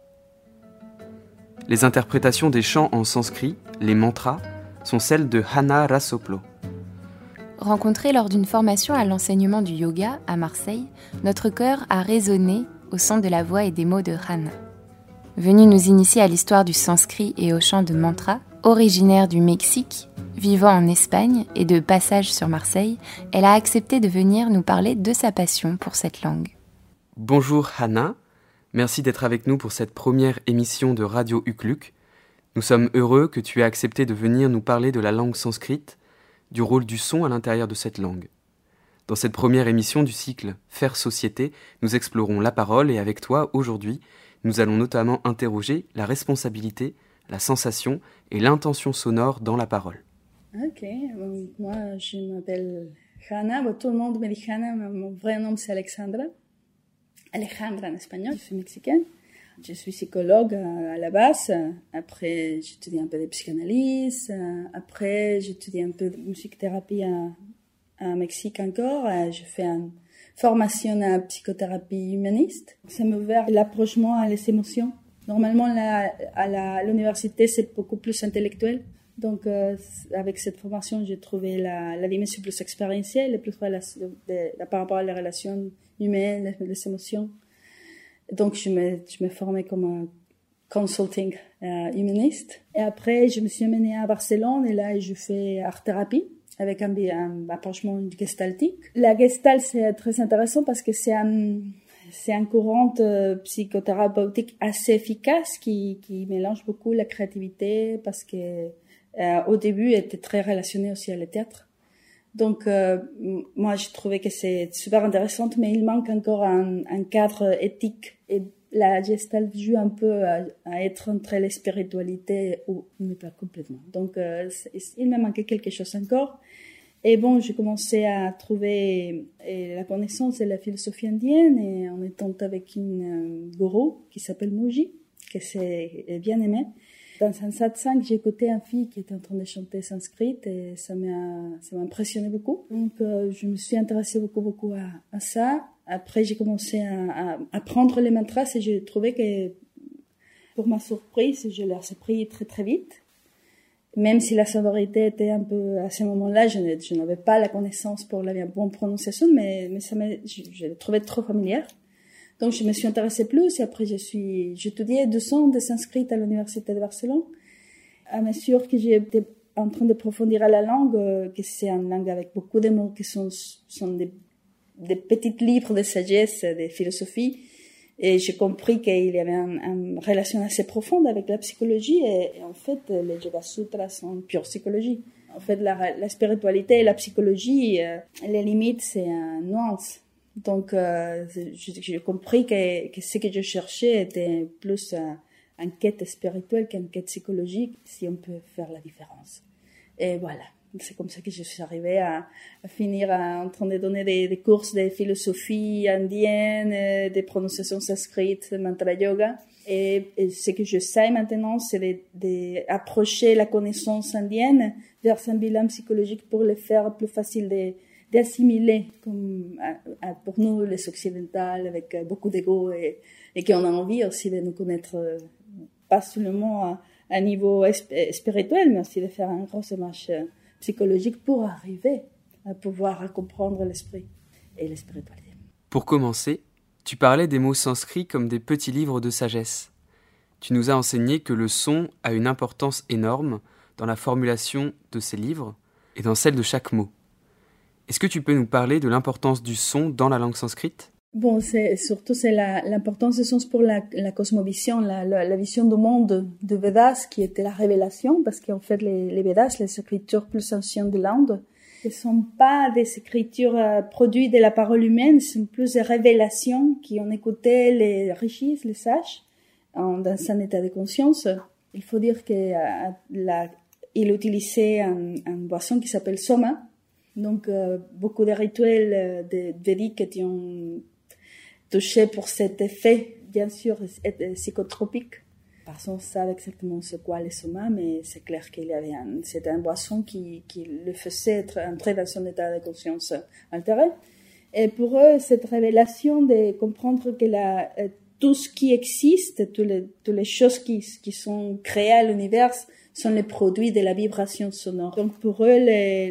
Les interprétations des chants en sanskrit, les mantras, sont celles de Hanna Rassoplo. Rencontrée lors d'une formation à l'enseignement du yoga à Marseille, notre cœur a résonné au son de la voix et des mots de Hanna. Venue nous initier à l'histoire du sanskrit et au chant de mantras, originaire du Mexique, vivant en Espagne et de passage sur Marseille, elle a accepté de venir nous parler de sa passion pour cette langue. Bonjour Hanna, merci d'être avec nous pour cette première émission de Radio Ukluk. Nous sommes heureux que tu aies accepté de venir nous parler de la langue sanskrite, du rôle du son à l'intérieur de cette langue. Dans cette première émission du cycle Faire Société, nous explorons la parole et avec toi, aujourd'hui, nous allons notamment interroger la responsabilité, la sensation et l'intention sonore dans la parole. Ok, bon, moi je m'appelle Hanna, bon, tout le monde me dit Hanna, mais mon vrai nom c'est Alexandra. Alejandra en espagnol, je suis mexicaine. Je suis psychologue à la base. Après, j'étudie un peu de psychanalyse. Après, j'étudie un peu de musique-thérapie à Mexique encore. Je fais une formation en psychothérapie humaniste. Ça m'a ouvert l'approchement à les émotions. Normalement, à l'université, c'est beaucoup plus intellectuel. Donc, avec cette formation, j'ai trouvé la dimension plus expérientielle, plus par rapport à les relations humaines, les émotions. Donc, je me formais comme un consulting humaniste. Et après, je me suis amenée à Barcelone et là, je fais art-thérapie avec un approchement gestaltique. La gestalt, c'est très intéressant parce que c'est un courant psychothérapeutique assez efficace qui mélange beaucoup la créativité parce que au début, elle était très relationnée aussi à le théâtre. Donc, moi, je trouvais que c'est super intéressant, mais il manque encore un cadre éthique. Et la gestalt joue un peu à être entre la spiritualité ou mais pas complètement. Donc, il me manquait quelque chose encore. Et bon, j'ai commencé à trouver la connaissance de la philosophie indienne et en étant avec une gourou qui s'appelle Muji, que c'est bien aimé. Dans un satsang, j'ai écouté une fille qui était en train de chanter sanskrit et ça m'a impressionné beaucoup. Donc, je me suis intéressée beaucoup à ça. Après, j'ai commencé à apprendre les mantras et j'ai trouvé que pour ma surprise, je l'ai appris très très vite. Même si la sonorité était un peu, à ce moment-là, je n'avais pas la connaissance pour la bonne prononciation, mais je l'ai trouvé trop familière. Donc, je me suis intéressée plus et après, j'étudiais 2 ans de sanskrit à l'université de Barcelone. À mesure que j'étais en train de approfondir la langue, que c'est une langue avec beaucoup de mots qui sont des petits livres de sagesse, de philosophie. Et j'ai compris qu'il y avait une relation assez profonde avec la psychologie et en fait, les Yoga Sutras sont pure psychologie. En fait, la spiritualité et la psychologie, les limites, c'est une nuance. Donc, j'ai compris que ce que je cherchais était plus une quête spirituelle qu'une quête psychologique, si on peut faire la différence. Et voilà. C'est comme ça que je suis arrivée à finir en train de donner des cours de philosophie indienne, des prononciations sanskrites, mantra yoga. Et ce que je sais maintenant, c'est d'approcher la connaissance indienne vers un bilan psychologique pour le faire plus facile d'assimiler, comme pour nous, les occidentales, avec beaucoup d'ego et qu'on a envie aussi de nous connaître, pas seulement à niveau spirituel, mais aussi de faire un gros démarche psychologique pour arriver à pouvoir comprendre l'esprit et la spiritualité. Pour commencer, tu parlais des mots sanscrits comme des petits livres de sagesse. Tu nous as enseigné que le son a une importance énorme dans la formulation de ces livres et dans celle de chaque mot. Est-ce que tu peux nous parler de l'importance du son dans la langue sanscrite ? Bon, c'est l'importance du sens pour la cosmovision, la vision du monde de Vedas, qui était la révélation, parce qu'en fait, les Vedas, les écritures plus anciennes de l'Inde, ne sont pas des écritures produites de la parole humaine, ce sont plus des révélations qui ont écouté les rishis, les sages, dans un état de conscience. Il faut dire qu'il utilisait une boisson qui s'appelle soma. Donc, beaucoup de rituels védiques étaient touché pour cet effet, bien sûr, psychotropique. Personne ne savait exactement ce qu'est le soma, mais c'est clair qu'il y avait c'était une boisson qui le faisait entrer dans son état de conscience altéré. Et pour eux, cette révélation de comprendre que tout ce qui existe, toutes les choses qui sont créées à l'univers, sont les produits de la vibration sonore. Donc pour eux,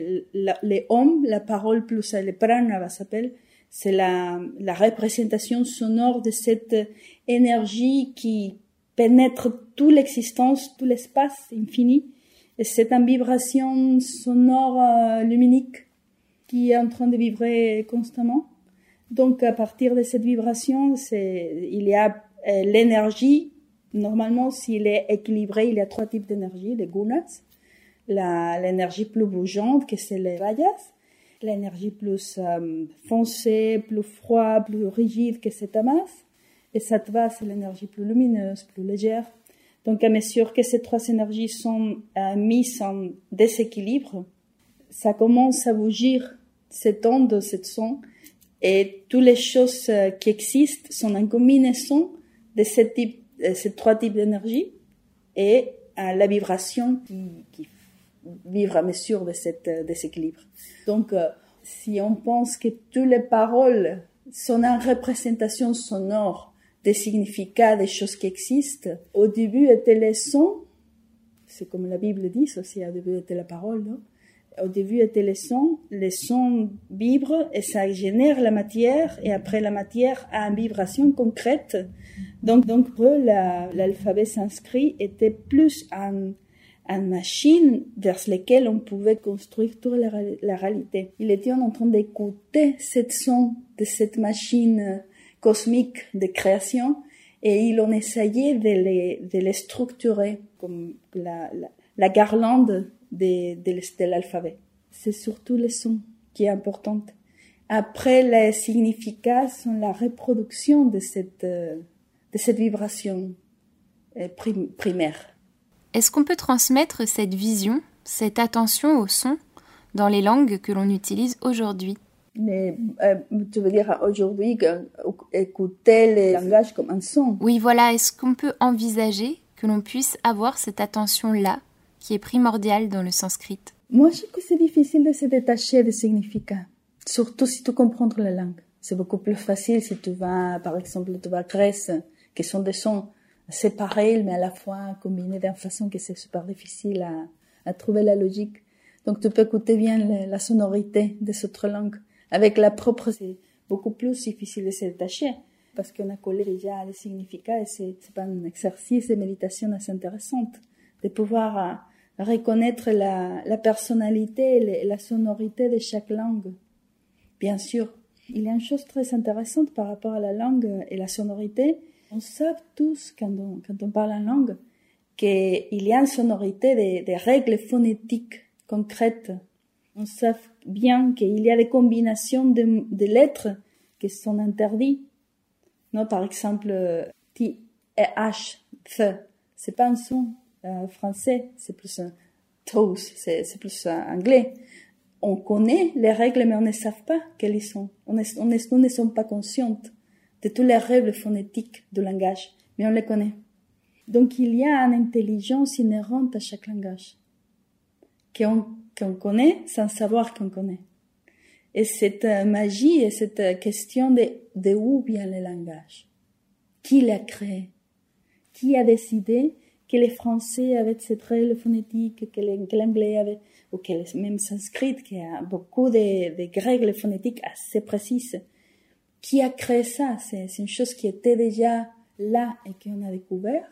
les Om, la parole plus le prana, s'appelle, c'est la représentation sonore de cette énergie qui pénètre toute l'existence, tout l'espace infini. Et c'est une vibration sonore luminique qui est en train de vibrer constamment. Donc, à partir de cette vibration, il y a l'énergie. Normalement, s'il est équilibré, il y a 3 types d'énergie, les gunas. L'énergie plus bougeante, que c'est les rajas. L'énergie plus foncée, plus froide, plus rigide que c'est tamas. Et sattva, c'est l'énergie plus lumineuse, plus légère. Donc, à mesure que ces 3 énergies sont mises en déséquilibre, ça commence à bougir cette onde, cette son, et toutes les choses qui existent sont en combinaison de ces 3 types d'énergie et la vibration qui vivre à mesure de cet déséquilibre. Donc, si on pense que toutes les paroles sont en représentation sonore des significats des choses qui existent, au début étaient les sons, c'est comme la Bible dit aussi, au début était la parole, non? Au début étaient les sons vibrent et ça génère la matière, et après la matière a une vibration concrète. Donc pour eux, l'alphabet sanskrit était plus une machine vers laquelle on pouvait construire toute la réalité. Il était en train d'écouter cette son de cette machine cosmique de création et il en essayait de les structurer comme la garlande de l'alphabet. C'est surtout le son qui est important. Après, les significats sont la reproduction de cette vibration primaire. Est-ce qu'on peut transmettre cette vision, cette attention au son dans les langues que l'on utilise aujourd'hui ? Mais tu veux dire aujourd'hui écouter les langages comme un son ? Oui, voilà. Est-ce qu'on peut envisager que l'on puisse avoir cette attention-là qui est primordiale dans le sanskrit ? Moi, je trouve que c'est difficile de se détacher des significats, surtout si tu comprends la langue. C'est beaucoup plus facile si tu vas, par exemple, tu vas à Grèce, qui sont des sons. séparés, mais à la fois combinés d'une façon que c'est super difficile à trouver la logique. Donc tu peux écouter bien la sonorité des autres langues. Avec la propre, c'est beaucoup plus difficile de se détacher, parce qu'on a collé déjà les significats, et c'est pas un exercice de méditation assez intéressant, de pouvoir reconnaître la personnalité et la sonorité de chaque langue. Bien sûr, il y a une chose très intéressante par rapport à la langue et la sonorité. On sait tous, quand on parle en langue, qu'il y a une sonorité des règles phonétiques concrètes. On sait bien qu'il y a des combinations de lettres qui sont interdites. Non, par exemple, T et H, Th, c'est pas un son français, c'est plus un toes, c'est plus anglais. On connaît les règles, mais on ne sait pas quelles sont. On ne sommes pas conscientes de toutes les règles phonétiques du langage, mais on les connaît. Donc il y a une intelligence inhérente à chaque langage qu'on connaît sans savoir qu'on connaît. Et cette magie et cette question de où vient le langage, qui l'a créé, qui a décidé que les Français avaient cette règle phonétique, que l'anglais avait, ou que même sanskrit, qui a beaucoup de règles phonétiques assez précises. Qui a créé ça? C'est une chose qui était déjà là et qu'on a découvert,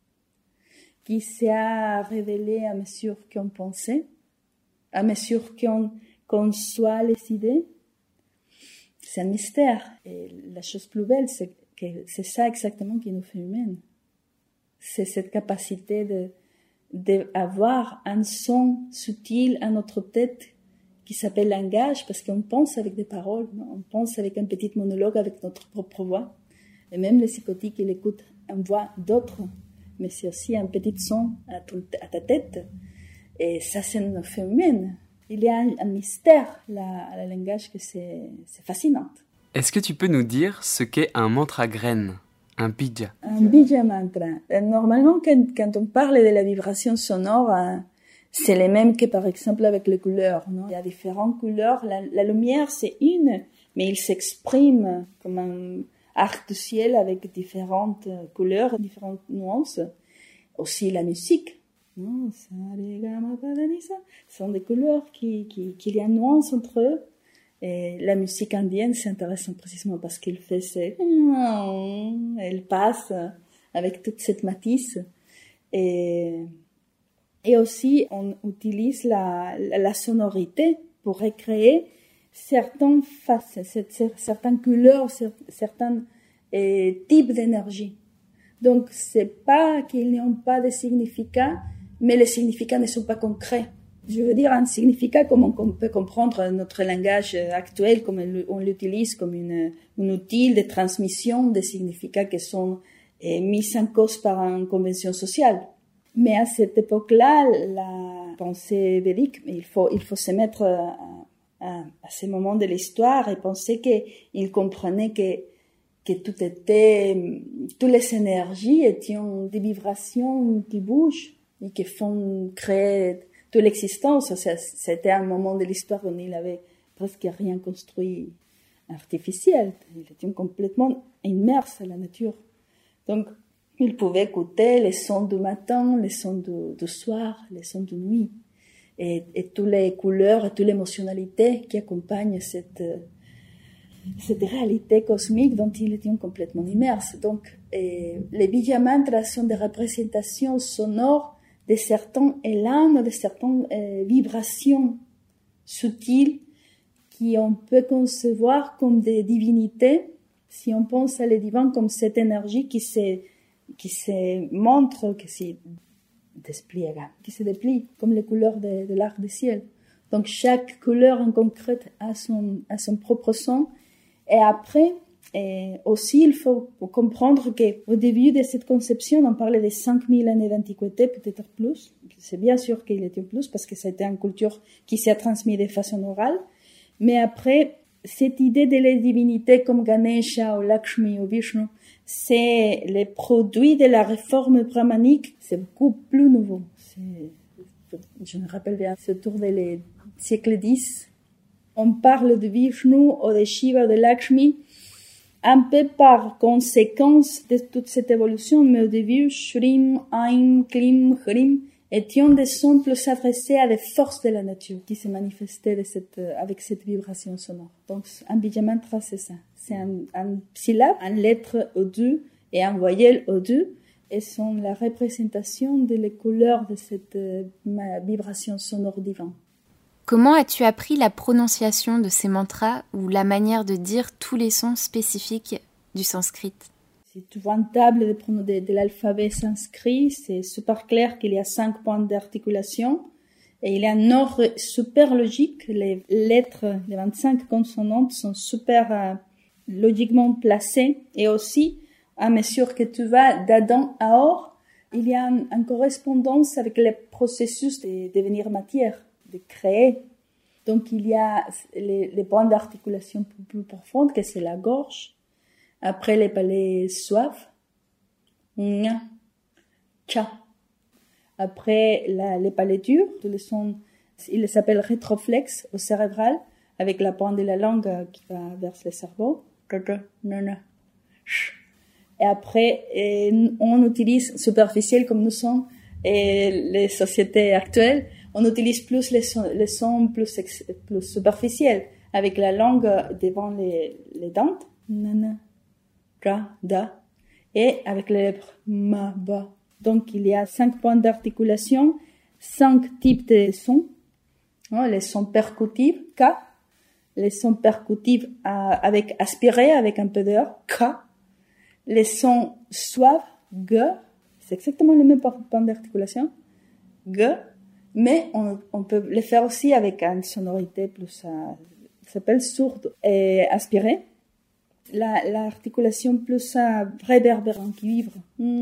qui s'est révélée à mesure qu'on pensait, à mesure qu'on soit les idées. C'est un mystère. Et la chose plus belle, c'est que c'est ça exactement qui nous fait humaines. C'est cette capacité d'avoir un son subtil à notre tête qui s'appelle langage, parce qu'on pense avec des paroles, non? On pense avec un petit monologue avec notre propre voix. Et même les psychotiques, ils écoutent une voix d'autres, mais c'est aussi un petit son à ta tête. Et ça, c'est une fait humaine. Il y a un mystère, le langage, que c'est fascinant. Est-ce que tu peux nous dire ce qu'est un mantra graine, un bija? Un bija mantra. Normalement, quand on parle de la vibration sonore, c'est les mêmes que par exemple avec les couleurs. Non? Il y a différentes couleurs. La lumière, c'est une, mais il s'exprime comme un arc-de-ciel avec différentes couleurs, différentes nuances. Aussi la musique. Non, ce sont des couleurs qu'il y a une nuance entre eux. Et la musique indienne, c'est intéressant précisément parce qu'il fait elle passe avec toute cette matisse. Et aussi, on utilise la sonorité pour recréer certaines faces, certaines couleurs, certains types d'énergie. Donc, c'est pas qu'ils n'ont pas de significat, mais les significats ne sont pas concrets. Je veux dire un significat comme on peut comprendre notre langage actuel, comme on l'utilise comme un outil de transmission des significats qui sont mis en cause par une convention sociale. Mais à cette époque-là, la pensée védique, il faut se mettre à ce moment de l'histoire et penser qu'il comprenait que tout était, toutes les énergies étaient des vibrations qui bougent et qui font créer toute l'existence. C'était un moment de l'histoire où il avait presque rien construit artificiel. Il était complètement immerse à la nature. Donc, il pouvait écouter les sons du matin, les sons du soir, les sons de nuit, et toutes les couleurs et toute l'émotionnalité qui accompagnent cette réalité cosmique dont il était complètement immerse. Donc, les bija mantras sont des représentations sonores de certains élans, de certaines vibrations subtiles qu'on peut concevoir comme des divinités, si on pense à les divins comme cette énergie qui se montre, qui se déplie comme les couleurs de l'arc-de-ciel. Donc chaque couleur en concret a son propre son. Et après, aussi, il faut comprendre qu'au début de cette conception, on parlait de 5000 années d'antiquité, peut-être plus. C'est bien sûr qu'il était plus parce que c'était une culture qui s'est transmise de façon orale. Mais après, cette idée de les divinités comme Ganesha ou Lakshmi ou Vishnu, c'est les produits de la réforme brahmanique. C'est beaucoup plus nouveau. Je me rappelle bien, c'est autour des siècles X. On parle de Vishnu ou de Shiva ou de Lakshmi un peu par conséquence de toute cette évolution, mais au début, Shrim, Aim, Klim, Hrim étaient des sons plus adressés à des forces de la nature qui se manifestaient avec cette vibration sonore. Donc, un Bija Mantra, c'est ça. C'est un syllabe, une lettre au deux et un voyelle au deux, et sont la représentation des couleurs de cette vibration sonore divine. Comment as-tu appris la prononciation de ces mantras ou la manière de dire tous les sons spécifiques du sanskrit? Si tu vois une table de l'alphabet sanskrit, c'est super clair qu'il y a 5 points d'articulation et il y a un ordre super logique. Les lettres, les 25 consonantes sont super logiquement placées, et aussi, à mesure que tu vas d'Adam à Or, il y a une correspondance avec le processus de devenir matière, de créer. Donc il y a les points d'articulation plus profondes, que c'est la gorge. Après les palais suaves, nya, cha. Après les palais durs, tous les sons, il s'appelle rétroflexe au cérébral, avec la pointe de la langue qui va vers le cerveau. Et après, on utilise superficiel comme nous sommes, et les sociétés actuelles, on utilise plus les sons plus superficiels, avec la langue devant les dents, nana, ra, da, et avec les lèvres, ma, ba. Donc, il y a 5 points d'articulation, 5 types de sons, les sons percutifs, ka, les sons percutifs avec aspiré, avec un peu d'air, ka, les sons suaves, g, c'est exactement le même point d'articulation, g, mais on peut les faire aussi avec une sonorité plus, ça s'appelle sourde et aspirée. L'articulation plus réverbérante qui vibre,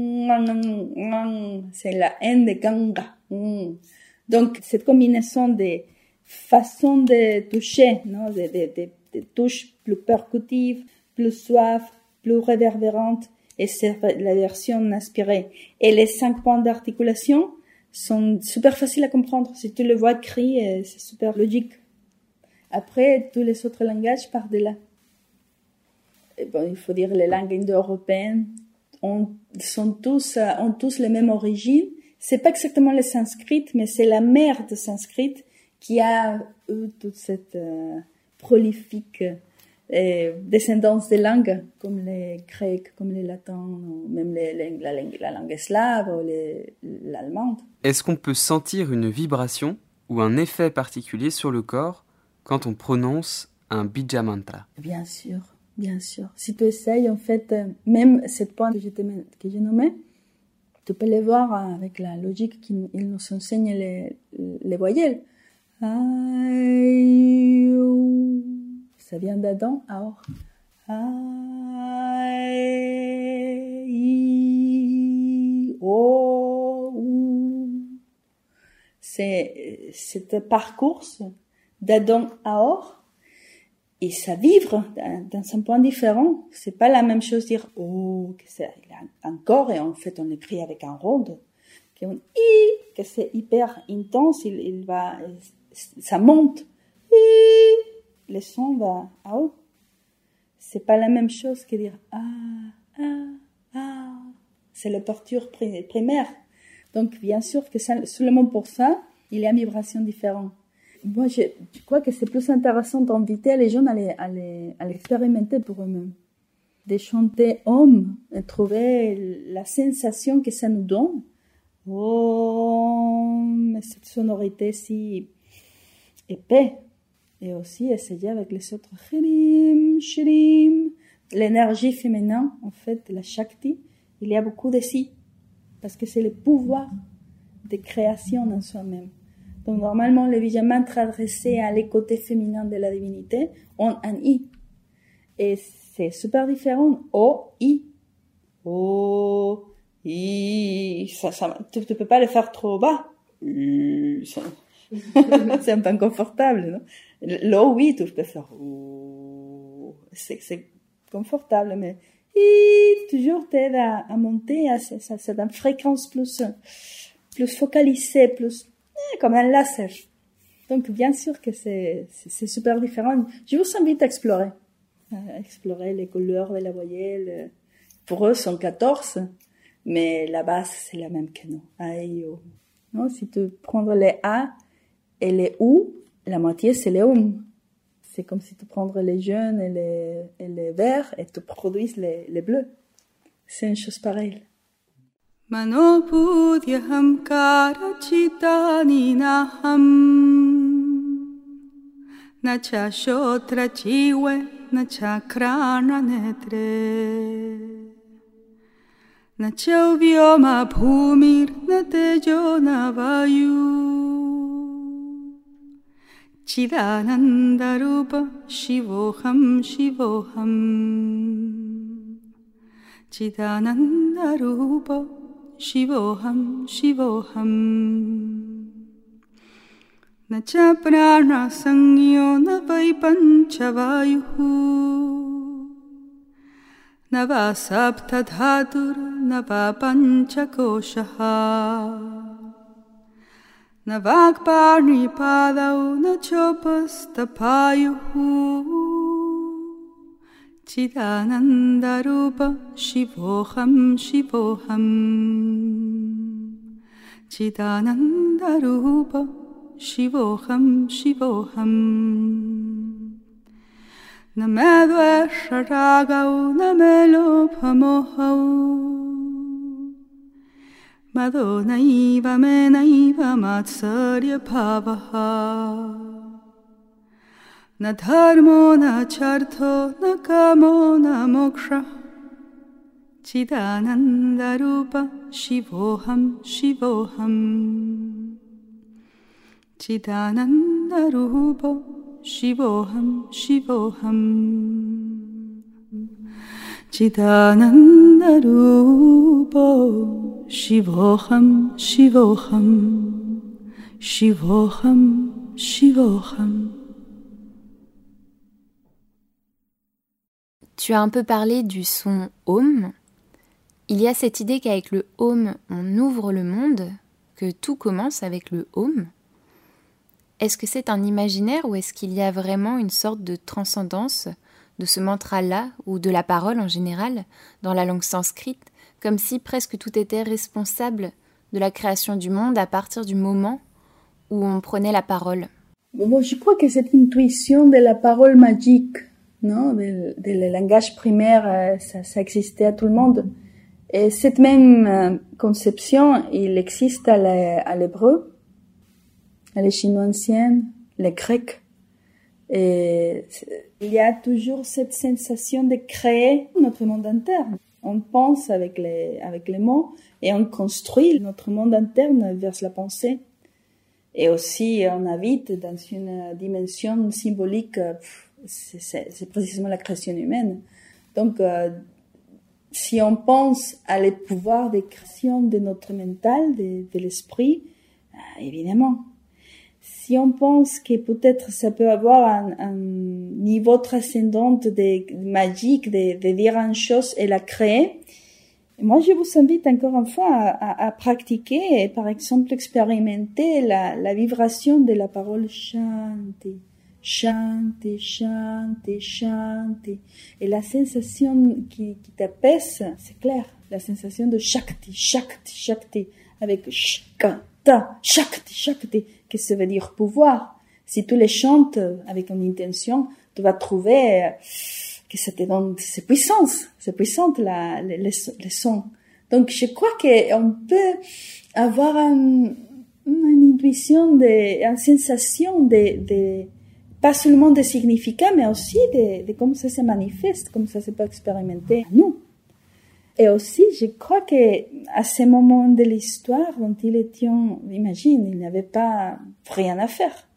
c'est la N de ganga. Donc, cette combinaison de façons de toucher, non, de touches plus percutives, plus suaves, plus réverbérantes, et c'est la version aspirée. Et les 5 points d'articulation sont super faciles à comprendre. Si tu le vois écrit, c'est super logique. Après, tous les autres langages partent de là. Et bon, il faut dire les langues indo-européennes ont tous les mêmes origines. C'est pas exactement le sanskrit, mais c'est la mère de sanskrit qui a eu toute cette prolifique descendance des langues, comme les grecs, comme les latins, même la langue slave ou l'allemande. Est-ce qu'on peut sentir une vibration ou un effet particulier sur le corps quand on prononce un Bija Mantra? Bien sûr. Bien sûr. Si tu essayes, en fait, même cette pointe que j'ai nommée, tu peux les voir avec la logique qu'il nous enseigne les voyelles. Ça vient d'Adam à Or. C'est ce parcours d'Adam à Or. Et ça vibre dans un point différent. C'est pas la même chose dire que c'est un corps et en fait on écrit avec un rond, que c'est hyper intense, il va, ça monte, le son va à haut. C'est pas la même chose que dire c'est la torture primaire. Donc bien sûr que ça, seulement pour ça, il y a une vibration différente. Moi, je crois que c'est plus intéressant d'inviter les gens à l'expérimenter pour eux-mêmes. De chanter Om et trouver la sensation que ça nous donne. Om, cette sonorité si épais. Et aussi essayer avec les autres. Shrim, shrim. L'énergie féminin, en fait, la Shakti, il y a beaucoup de si. Parce que c'est le pouvoir de création en soi-même. Donc, normalement, les Bija Mantras adressés à les côtés féminins de la divinité ont un I. Et c'est super différent. O, I. O, I. Tu peux pas le faire trop bas. C'est un peu inconfortable, non? L'O, oui, tu peux faire O. C'est confortable, mais I, toujours t'aide à monter à cette fréquence plus focalisée, plus comme un laser. Donc, bien sûr que c'est super différent. Je vous invite à explorer. à explorer les couleurs de la voyelle. Pour eux, sont 14, mais la base, c'est la même que nous. A, I, O. Non, si tu prends les A et les OU, la moitié, c'est les C'est comme si tu prends les jaunes et les verts et tu produis les bleus. C'est une chose pareille. Manopudyaham karachitaninaham Nacha shotra chiwe nacha krana netre Nacha vyoma bhumir natejo navayu Chidanandarupa shivoham shivoham Chidanandarupa shivoham shivoham Nacha prana sangyo navai panchavayuhu Nava sapta dhatur nava panchakoshaha Navakparni padau nachopastapayuhu Chidanandarupa shivoham shivoham Chidanandarupa shivoham shivoham Namedvesharagau namelophamohau Mado naiva me naiva matsarya bhavaha Na dharmo na chartho na kamo na moksha Chidanandarupa shivoham shivoham Chidanandarupa shivoham shivoham Chidanandarupa shivoham shivoham Shivoham shivoham. Tu as un peu parlé du son Om. Il y a cette idée qu'avec le Om, on ouvre le monde, que tout commence avec le Om. Est-ce que c'est un imaginaire ou est-ce qu'il y a vraiment une sorte de transcendance de ce mantra-là ou de la parole en général dans la langue sanskrite, comme si presque tout était responsable de la création du monde à partir du moment où on prenait la parole? Bon, je crois que cette intuition de la parole magique, non, de langage primaire, ça existait à tout le monde. Et cette même conception, il existe à l'hébreu, à les chinois anciens, les grecs. Et il y a toujours cette sensation de créer notre monde interne. On pense avec les mots et on construit notre monde interne vers la pensée. Et aussi, on habite dans une dimension symbolique, c'est précisément la création humaine. Donc, si on pense à les pouvoirs de création de notre mental, de l'esprit, évidemment. Si on pense que peut-être ça peut avoir un niveau transcendant de magique, de dire une chose et la créer, moi je vous invite encore une fois à pratiquer et par exemple expérimenter la vibration de la parole Shanti. Shanti, Shanti, Shanti. Et la sensation qui t'apaise, c'est clair. La sensation de Shakti, Shakti, Shakti. Avec Shkata, Shakti, Shakti. Qu'est-ce que ça veut dire pouvoir? Si tu les chantes avec une intention, tu vas trouver que ça te donne, c'est puissante les sons. Donc je crois qu'on peut avoir une intuition, une sensation de pas seulement des significats, mais aussi de comment ça se manifeste, comment ça se peut expérimenter à nous. Et aussi, je crois que à ce moment de l'histoire dont il était, imagine, il n'avait pas rien à faire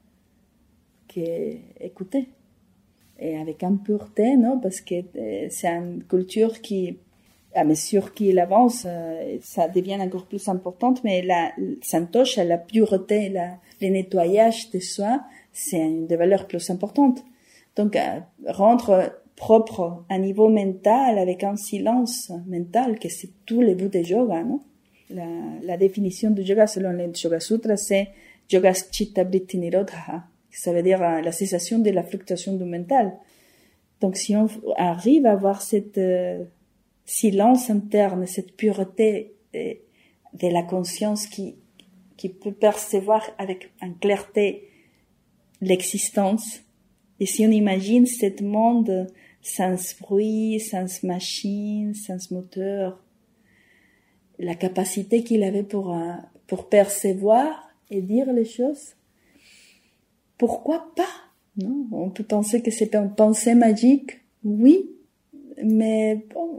qu'écouter. Et avec une pureté, non, parce que c'est une culture qui, à mesure qu'il avance, ça devient encore plus importante, mais ça touche à la pureté, le nettoyage de soi, c'est une des valeurs plus importantes. Donc, rendre propre à niveau mental, avec un silence mental, que c'est tout le but du yoga, non? La définition du yoga, selon les Yoga Sutras, c'est Yoga Chitta Vritti Nirodha, ça veut dire la cessation de la fluctuation du mental. Donc si on arrive à avoir cette silence interne, cette pureté de la conscience qui peut percevoir avec une clarté l'existence, et si on imagine ce monde sans bruit, sans machine, sans moteur, la capacité qu'il avait pour percevoir et dire les choses, pourquoi pas? Non, on peut penser que c'est une pensée magique, oui, mais bon,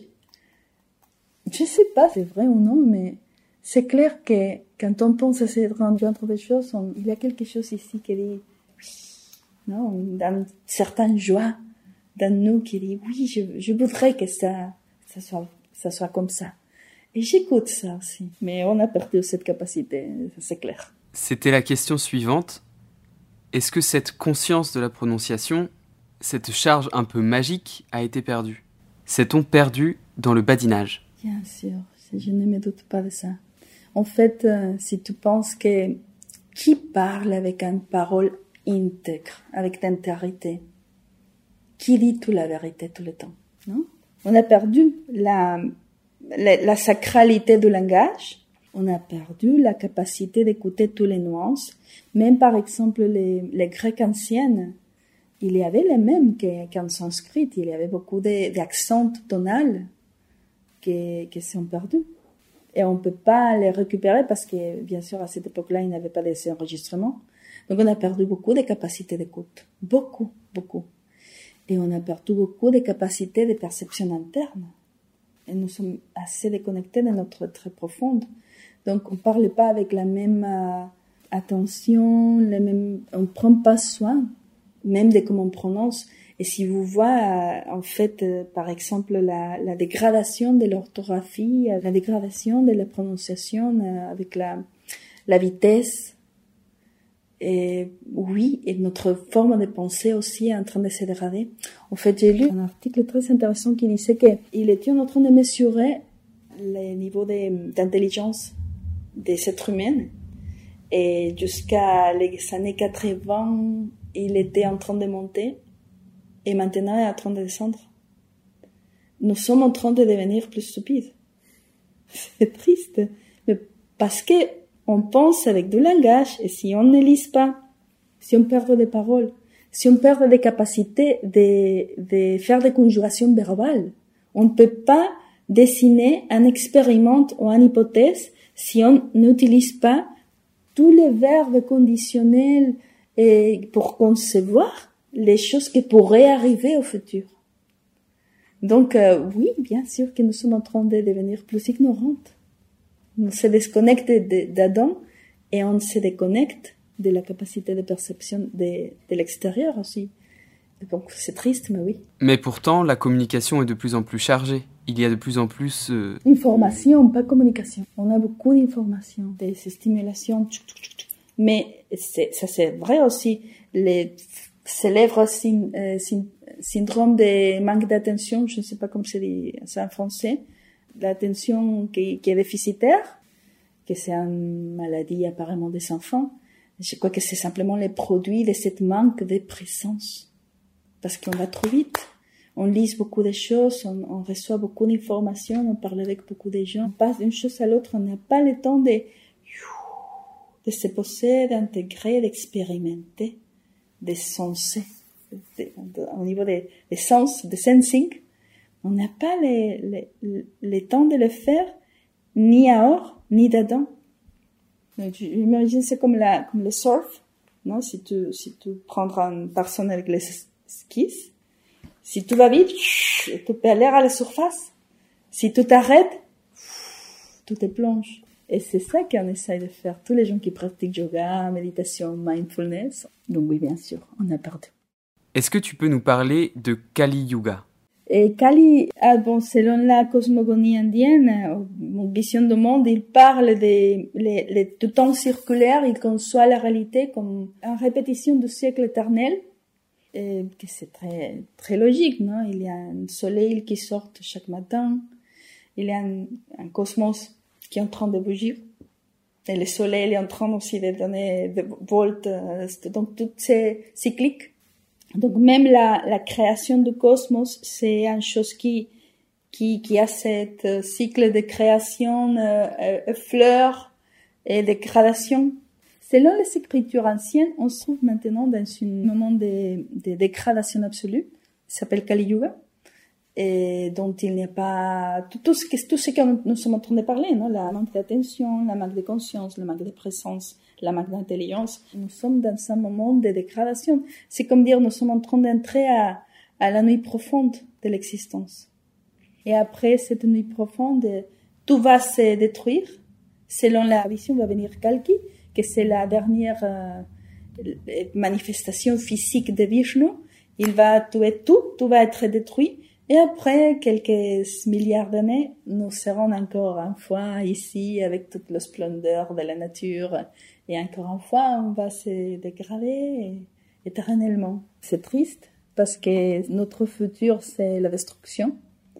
je sais pas si c'est vrai ou non, mais c'est clair que quand on pense à ces genre de choses, il y a quelque chose ici qui dit oui, non, dans une certaine joie dans nous qui dit oui, je voudrais que ça soit comme ça. Et j'écoute ça aussi, mais on a perdu cette capacité, ça c'est clair. C'était la question suivante. Est-ce que cette conscience de la prononciation, cette charge un peu magique, a été perdue? S'est-on perdu dans le badinage? Bien sûr, je ne me doute pas de ça. En fait, si tu penses que qui parle avec une parole intègre, avec l'intégrité, qui dit toute la vérité tout le temps, non? On a perdu la sacralité du langage. On a perdu la capacité d'écouter toutes les nuances. Même par exemple les Grecs anciennes, il y avait les mêmes qu'en sanskrit. Il y avait beaucoup d'accents tonaux qui sont perdus. Et on ne peut pas les récupérer parce que, bien sûr, à cette époque-là, il n'y avait pas d'enregistrement. Donc on a perdu beaucoup de capacités d'écoute. Beaucoup, beaucoup. Et on a perdu beaucoup de capacités de perception interne. Et nous sommes assez déconnectés de notre être très profonde. Donc, on ne parle pas avec la même attention, on ne prend pas soin, même de comment on prononce. Et si vous voyez, en fait, par exemple, la dégradation de l'orthographie, la dégradation de la prononciation avec la vitesse, et oui, et notre forme de pensée aussi est en train de se dégrader. En fait, j'ai lu un article très intéressant qui disait qu'il était en train de mesurer le niveau d'intelligence des êtres humains. Et jusqu'à les années 80, il était en train de monter. Et maintenant, il est en train de descendre. Nous sommes en train de devenir plus stupides. C'est triste. Mais parce que on pense avec du langage, et si on ne lit pas, si on perd des paroles, si on perd des capacités de faire des conjugations verbales, on ne peut pas dessiner un expériment ou une hypothèse si on n'utilise pas tous les verbes conditionnels pour concevoir les choses qui pourraient arriver au futur. Donc, oui, bien sûr que nous sommes en train de devenir plus ignorantes. On se déconnecte d'Adam et on se déconnecte de la capacité de perception de l'extérieur aussi. Donc c'est triste, mais oui. Mais pourtant, la communication est de plus en plus chargée. Il y a de plus en plus... Information, pas communication. On a beaucoup d'informations, des stimulations. Mais ça c'est vrai aussi. Les célèbres syndrome de manque d'attention, je ne sais pas comment c'est dit ça en français, l'attention qui est déficitaire, que c'est une maladie apparemment des enfants. Je crois que c'est simplement le produit de cette manque de présence. Parce qu'on va trop vite. On lit beaucoup de choses, on reçoit beaucoup d'informations, on parle avec beaucoup de gens. On passe d'une chose à l'autre, on n'a pas le temps de se poser, d'intégrer, d'expérimenter, de senser. Au niveau des sens, de sensing, on n'a pas le temps de le faire, ni Ahor, ni d'Adam. J'imagine c'est comme le surf, non? Si tu prends une personne avec les skis, si tu vas vite, tu peux aller à la surface. Si tu t'arrêtes, tu te plonges. Et c'est ça qu'on essaye de faire. Tous les gens qui pratiquent yoga, méditation, mindfulness. Donc oui, bien sûr, on a perdu. Est-ce que tu peux nous parler de Kali Yuga? Et Kali, selon la cosmogonie indienne, mon vision du monde, il parle du temps circulaire, il conçoit la réalité comme une répétition du siècle éternel, et que c'est très, très logique, non? Il y a un soleil qui sort chaque matin, il y a un cosmos qui est en train de bouger, et le soleil est en train aussi de donner des volts, donc tout c'est cyclique. Donc même la création du cosmos, c'est une chose qui a cette cycle de création, fleurs et de gradation. Selon les écritures anciennes, on se trouve maintenant dans un moment de dégradation absolue, qui s'appelle Kali Yuga, et dont il n'y a pas tout ce que nous sommes en train de parler, non? La manque d'attention, la manque de conscience, le manque de présence, la manque d'intelligence. Nous sommes dans un moment de dégradation. C'est comme dire, nous sommes en train d'entrer à la nuit profonde de l'existence. Et après cette nuit profonde, tout va se détruire. Selon la vision, va venir Kalki, que c'est la dernière manifestation physique de Vishnu. Il va tuer tout va être détruit. Et après quelques milliards d'années, nous serons encore une fois ici avec toute la splendeur de la nature. Et encore une fois, on va se dégrader éternellement. C'est triste parce que notre futur, c'est la destruction.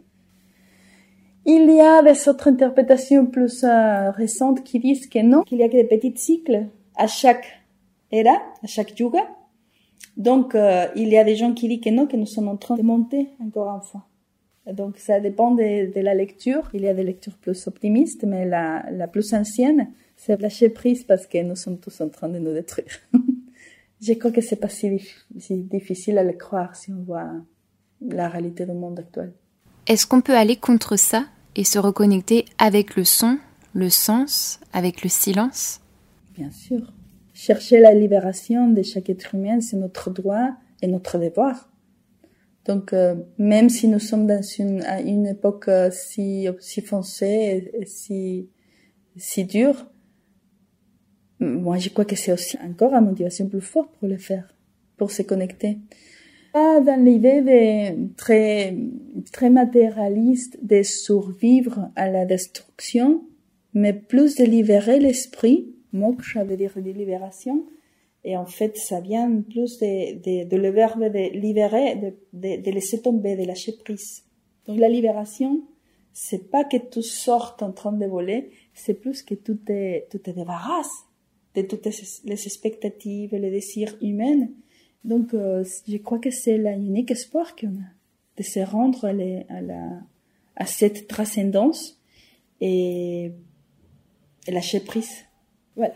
Il y a des autres interprétations plus récentes qui disent que non, qu'il y a que des petits cycles à chaque era, à chaque yuga. Donc, il y a des gens qui disent que non, que nous sommes en train de monter encore une fois. Donc, ça dépend de la lecture. Il y a des lectures plus optimistes, mais la plus ancienne, c'est lâcher prise parce que nous sommes tous en train de nous détruire. Je crois que c'est pas si difficile à le croire si on voit la réalité du monde actuel. Est-ce qu'on peut aller contre ça et se reconnecter avec le son, le sens, avec le silence? Bien sûr. Chercher la libération de chaque être humain, c'est notre droit et notre devoir. Donc, même si nous sommes dans une époque si foncée et si dure, moi, je crois que c'est aussi encore une motivation plus forte pour le faire, pour se connecter. Pas dans l'idée très matérialiste de survivre à la destruction, mais plus de libérer l'esprit. Moksha veut dire de libération. Et en fait, ça vient plus de le verbe de libérer, de laisser tomber, de lâcher prise. Donc la libération, c'est pas que tout sorte en train de voler, c'est plus que tout te débarrasse de toutes les expectatives et les désirs humains. Donc, je crois que c'est l'unique espoir qu'on a, de se rendre à cette transcendance et lâcher prise. Voilà.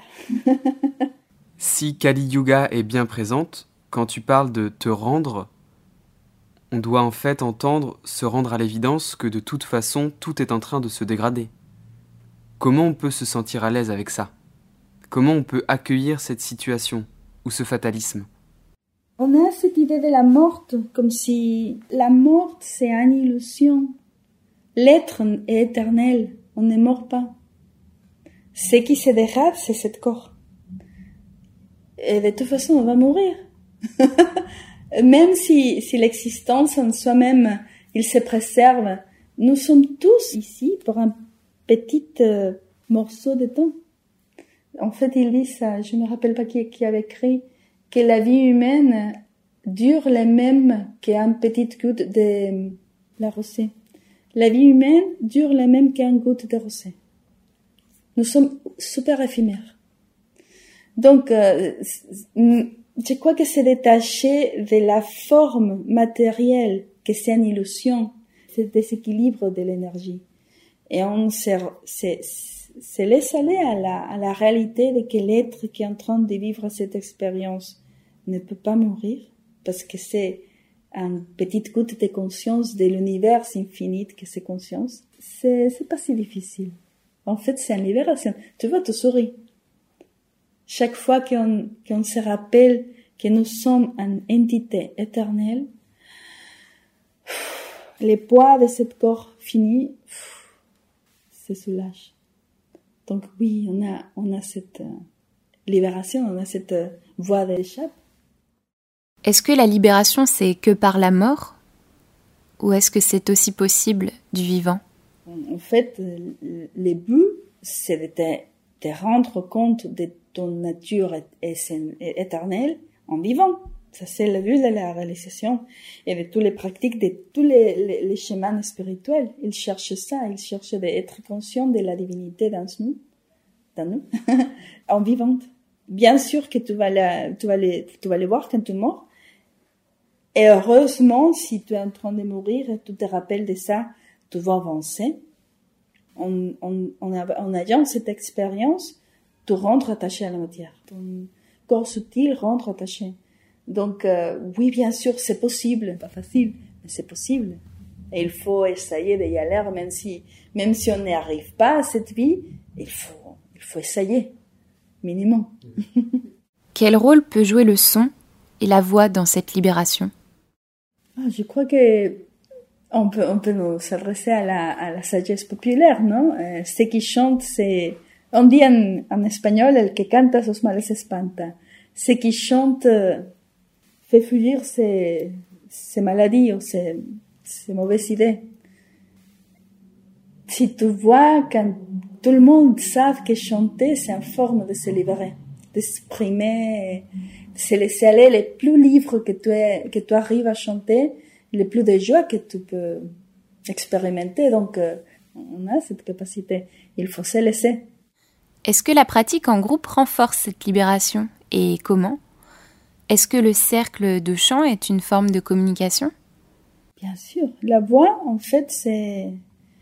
Si Kali Yuga est bien présente, quand tu parles de te rendre, on doit en fait entendre se rendre à l'évidence que de toute façon, tout est en train de se dégrader. Comment on peut se sentir à l'aise avec ça? Comment on peut accueillir cette situation ou ce fatalisme? On a cette idée de la mort comme si la mort c'est une illusion. L'être est éternel, on ne meurt pas. Ce qui se dégrade, c'est ce corps. Et de toute façon, on va mourir. Même si l'existence en soi-même, il se préserve, nous sommes tous ici pour un petit morceau de temps. En fait, il dit ça, je ne me rappelle pas qui avait écrit, que la vie humaine dure le même qu'une petite goutte de la rosée. La vie humaine dure le même qu'une goutte de rosée. Nous sommes super éphémères. Donc, je crois que c'est détaché de la forme matérielle, que c'est une illusion, c'est le déséquilibre de l'énergie. Et on se laisse aller à la réalité de que l'être qui est en train de vivre cette expérience ne peut pas mourir, parce que c'est une petite goutte de conscience de l'univers infini que c'est conscience. C'est pas si difficile. En fait, c'est une libération. Tu vois, tu souris. Chaque fois qu'on se rappelle que nous sommes une entité éternelle, le poids de ce corps fini se soulage. Donc oui, on a cette libération, on a cette voie d'échappe. Est-ce que la libération, c'est que par la mort? Ou est-ce que c'est aussi possible du vivant? En fait, le but, c'est de te rendre compte de ton nature éternelle en vivant. Ça, c'est le but de la réalisation et de toutes les pratiques, de tous les chemins spirituels. Ils cherchent ça, ils cherchent d'être conscients de la divinité dans nous, en vivant. Bien sûr que tu vas les voir quand tu mors, Et heureusement, si tu es en train de mourir et tu te rappelles de ça, tu vas avancer. En ayant cette expérience, tu rentres attaché à la matière. Ton corps subtil rentre attaché. Donc, oui, bien sûr, c'est possible. Pas facile, mais c'est possible. Et il faut essayer d'y aller, même si on n'y arrive pas à cette vie, il faut essayer, minimum. Quel rôle peut jouer le son et la voix dans cette libération? Je crois que on peut nous s'adresser à la sagesse populaire, non? Ce qui chante, on dit en espagnol, el que canta sus males espanta. Ce qui chante fait fuir ses maladies ou ses mauvaises idées. Si tu vois, quand tout le monde sait que chanter, c'est une forme de se libérer, d'exprimer, de se laisser aller, les plus libres que tu arrives à chanter, le plus de joie que tu peux expérimenter. Donc, on a cette capacité. Il faut se laisser. Est-ce que la pratique en groupe renforce cette libération? Et comment? Est-ce que le cercle de chant est une forme de communication? Bien sûr. La voix, en fait, c'est...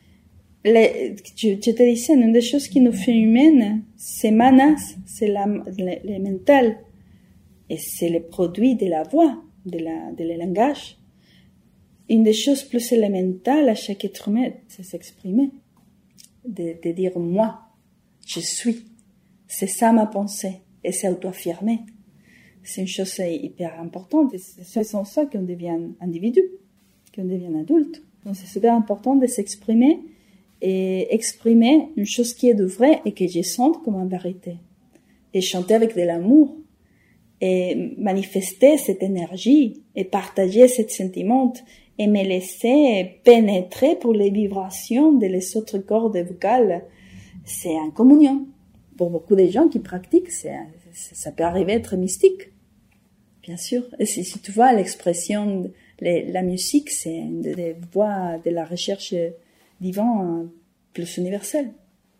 Je te disais, une des choses qui nous fait humaines, c'est manas, c'est le mental. Et c'est le produit de la voix, de langage. Une des choses plus élémentales à chaque être humain, c'est s'exprimer. De dire moi, je suis. C'est ça ma pensée. Et c'est auto-affirmer. C'est une chose hyper importante. C'est sans ça qu'on devient individu, qu'on devient adulte. Donc c'est super important de s'exprimer et exprimer une chose qui est de vrai et que je sente comme une vérité. Et chanter avec de l'amour. Et manifester cette énergie et partager ce sentiment et me laisser pénétrer pour les vibrations des autres cordes vocales. C'est en communion. Pour beaucoup de gens qui pratiquent, ça peut arriver à être mystique, bien sûr. Et si tu vois l'expression, la musique, c'est une des voies de la recherche divine plus universelle.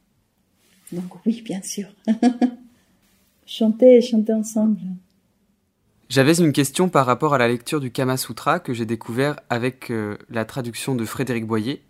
Donc oui, bien sûr. chanter ensemble. J'avais une question par rapport à la lecture du Kama Sutra que j'ai découvert avec la traduction de Frédéric Boyer.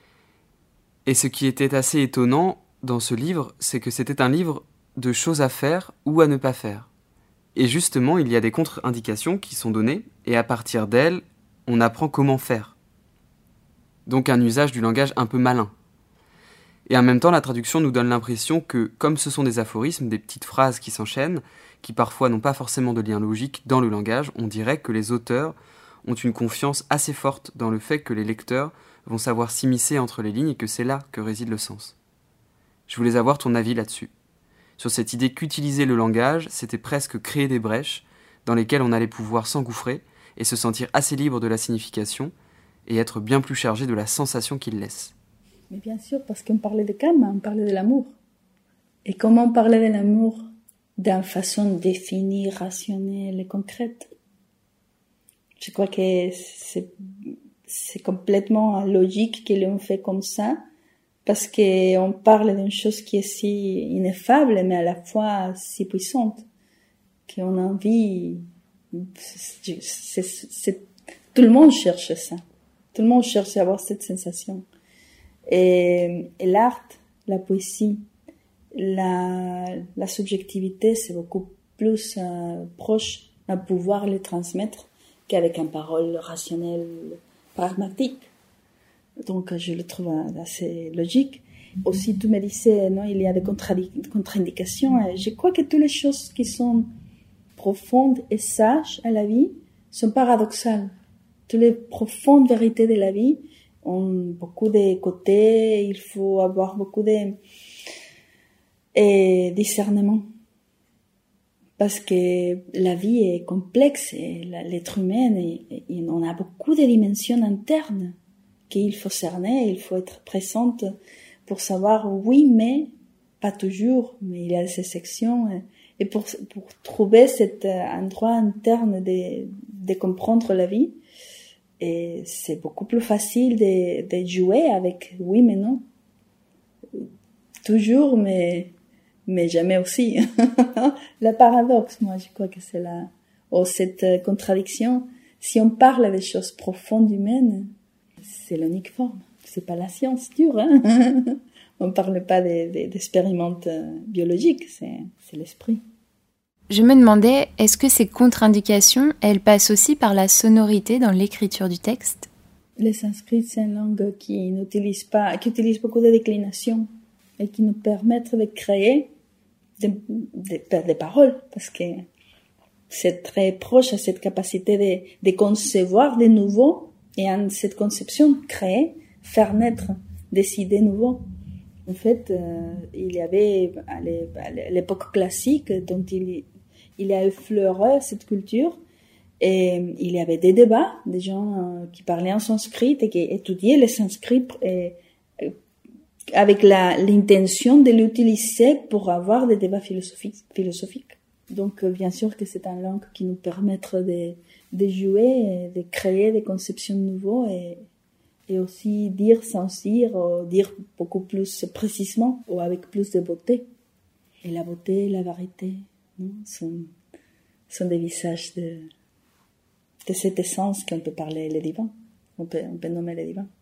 Et ce qui était assez étonnant dans ce livre, c'est que c'était un livre de choses à faire ou à ne pas faire. Et justement, il y a des contre-indications qui sont données, et à partir d'elles, on apprend comment faire. Donc un usage du langage un peu malin. Et en même temps, la traduction nous donne l'impression que, comme ce sont des aphorismes, des petites phrases qui s'enchaînent, qui parfois n'ont pas forcément de lien logique dans le langage, on dirait que les auteurs ont une confiance assez forte dans le fait que les lecteurs vont savoir s'immiscer entre les lignes et que c'est là que réside le sens. Je voulais avoir ton avis là-dessus. Sur cette idée qu'utiliser le langage, c'était presque créer des brèches dans lesquelles on allait pouvoir s'engouffrer et se sentir assez libre de la signification et être bien plus chargé de la sensation qu'il laisse. Mais bien sûr, parce qu'on parlait de Kama, on parlait de l'amour. Et comment parler de l'amour d'une façon définie, rationnelle et concrète? Je crois que c'est complètement logique que l'on fait comme ça, parce qu'on parle d'une chose qui est si ineffable, mais à la fois si puissante, qu'on a envie... Tout le monde cherche ça. Tout le monde cherche à avoir cette sensation. Et l'art, la poésie, la subjectivité, c'est beaucoup plus proche à pouvoir les transmettre qu'avec une parole rationnelle, pragmatique. Donc, je le trouve assez logique. Aussi, tu me disais, non, il y a des contre-indications. Je crois que toutes les choses qui sont profondes et sages à la vie sont paradoxales. Toutes les profondes vérités de la vie ont beaucoup de côtés. Il faut avoir beaucoup de discernement. Parce que la vie est complexe et l'être humain, et on a beaucoup de dimensions internes qu'il faut cerner, il faut être présente pour savoir oui, mais pas toujours, mais il y a ces sections. Et pour trouver cet endroit interne de comprendre la vie, et c'est beaucoup plus facile de jouer avec oui, mais non. Toujours, mais jamais aussi. Le paradoxe, moi, je crois que c'est cette contradiction, Si on parle des choses profondes humaines, c'est l'unique forme. C'est pas la science dure, hein. On parle pas d'expériments biologiques, c'est l'esprit. Je me demandais, est-ce que ces contre-indications, elles passent aussi par la sonorité dans l'écriture du texte? Le sanskrit, c'est une langue qui utilise beaucoup de déclinations et qui nous permettent de créer des paroles, parce que c'est très proche à cette capacité de concevoir de nouveau et en cette conception, créer, faire naître des idées nouvelles. En fait, il y avait à l'époque classique dont il a effleuré cette culture, et il y avait des débats, des gens qui parlaient en sanskrit et qui étudiaient le sanskrit avec l'intention de l'utiliser pour avoir des débats philosophiques. Donc, bien sûr que c'est une langue qui nous permet de jouer, de créer des conceptions nouvelles et aussi dire sans dire, ou dire beaucoup plus précisément ou avec plus de beauté. Et la beauté et la vérité sont des visages de cette essence qu'on peut parler le divin. On peut nommer le divin.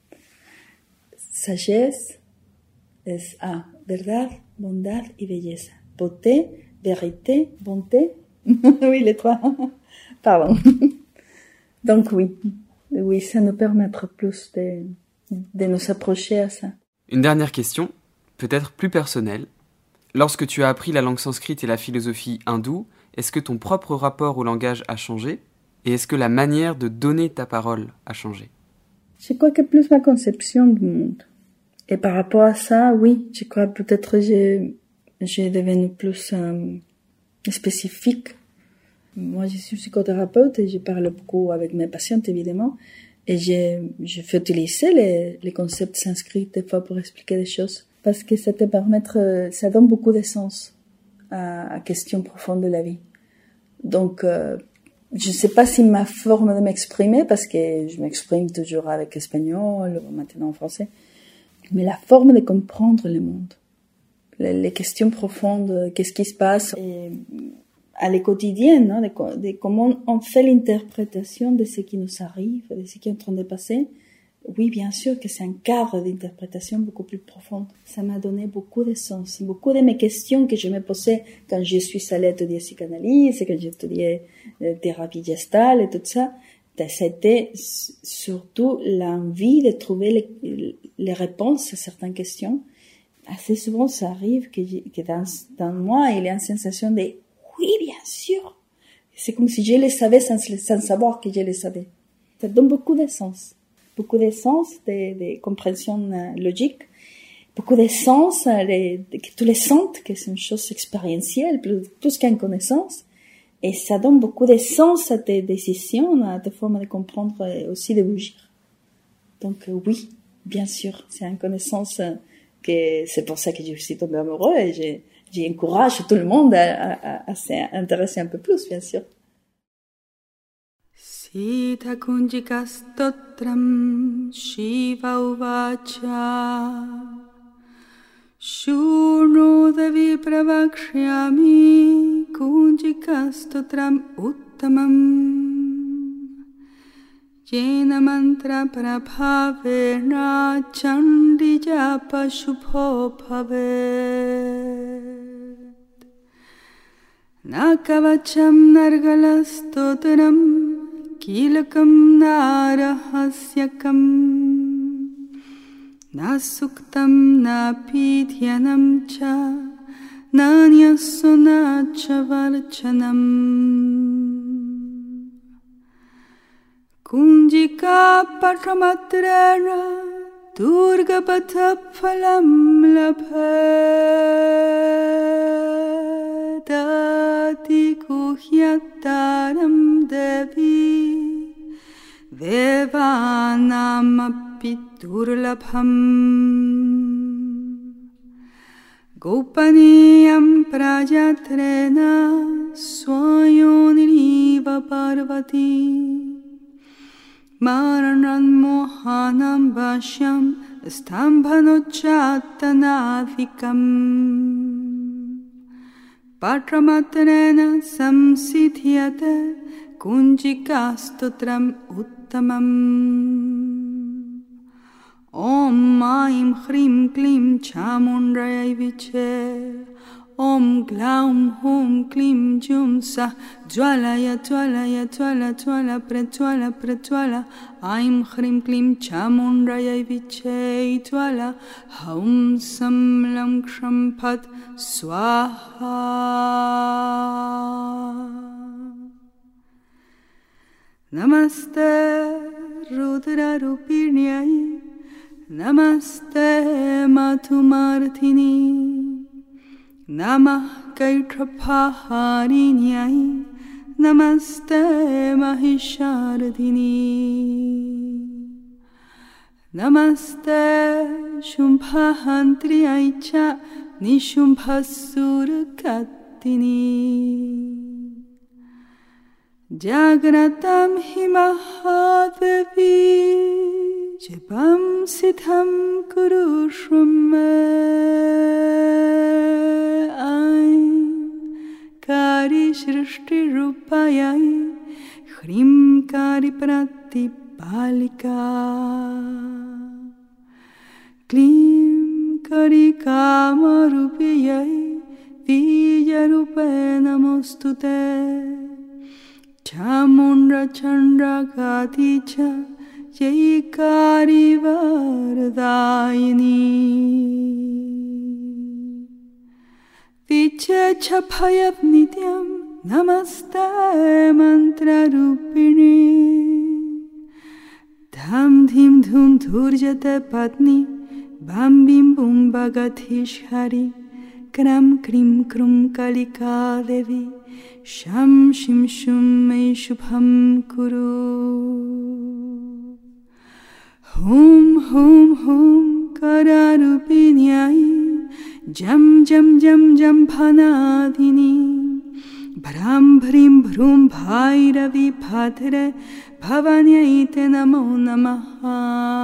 Sagesse es verdad, bondad y belleza. Beauté, vérité, bonté. Oui, les trois. Pardon. Donc oui, ça nous permettra plus de nous approcher à ça. Une dernière question, peut-être plus personnelle. Lorsque tu as appris la langue sanskrite et la philosophie hindoue, est-ce que ton propre rapport au langage a changé? Et est-ce que la manière de donner ta parole a changé? Je crois que plus ma conception du monde. Et par rapport à ça, oui, je crois peut-être j'ai devenu plus spécifique. Moi, je suis psychothérapeute et je parle beaucoup avec mes patientes, évidemment. Et je fais utiliser les concepts sanskrits des fois pour expliquer des choses. Parce que ça ça donne beaucoup de sens à questions profondes de la vie. Donc, je ne sais pas si ma forme de m'exprimer, parce que je m'exprime toujours avec espagnol, maintenant en français, mais la forme de comprendre le monde, les questions profondes, qu'est-ce qui se passe à le quotidien, non, de comment on fait l'interprétation de ce qui nous arrive, de ce qui est en train de passer. Oui, bien sûr que c'est un cadre d'interprétation beaucoup plus profond. Ça m'a donné beaucoup de sens. Beaucoup de mes questions que je me posais quand je suis allée étudier psychanalyse, quand j'étudiais thérapie gestale et tout ça, c'était surtout l'envie de trouver les réponses à certaines questions. Assez souvent, ça arrive que dans moi, il y a une sensation de oui, bien sûr. C'est comme si je les savais sans savoir que je les savais. Ça donne beaucoup de sens. Beaucoup de sens, de compréhension logique, beaucoup de sens, que tous les sentent que c'est une chose expérientielle, plus qu'une connaissance. Et ça donne beaucoup de sens à tes décisions, à tes formes de comprendre et aussi de bouger. Donc oui, bien sûr, c'est une connaissance que c'est pour ça que je suis tombée amoureuse et j'encourage tout le monde à s'intéresser un peu plus, bien sûr. Sita kunjikastotram Shiva uvacha Shurnodavi pravakshyami kunjikastotram uttamam Jena mantra prabhavena chandijapa shubho bhavet Nakavacham nargalastotram Kilakam narahasyakam Nasuktam napidhyanam cha Nanyasuna cha varchanam Kunjika patramatrana Durgapatha phalam labha Dati kuhyataram devi Devanamapi durlabham Gopaniyam prajatrena Swayoniriva parvati Maranan mohanam vashyam Stambhanochatanavikam Patramatrena samsithyate kunjikastotram uttamam. Om Aim Hrim Klim Chamundrayai Viche. Om Glaum Hum Klim Jum Sa Jwalaya Jwalaya Jwala Jwala Pratwala Pratwala Aim Hrim Klim Chamundrayai Viche Jwala Haum Sam Lam Ksham Pat Swaha. Namaste Rudra Rupinyai. Namaste Matumartini. Namah Kaitraphaharinyai. Namaste Mahishardhini. Namaste Shumbhahantriyai cha Nishumbhasurakatini. Jagratam Himahadevi Jepam Sitham Kurushrume. Kari Shrishti Rupayai Hrim Kari Pratipalika. Klim Kari Kamarupiyai Vijarupe Namostute. Chamundra Chandra Gaticha Jaikari Vardayini. Viche Chapayat Nityam Namaste Mantra Rupini. Dham Dhim Dhum Dhurjate Patni Bam Bim Bum Bhagatishari. Kram Krim Krum Kalika Devi. Sham Shim Shum Me Shubham Kuru. Hum Hum Hum Kararupinyai. Jam Jam Jam Jam Bhanadini. Bhram Bhrim Bhrum Bhairavi Bhadre Bhavanyaite Namo Namaha.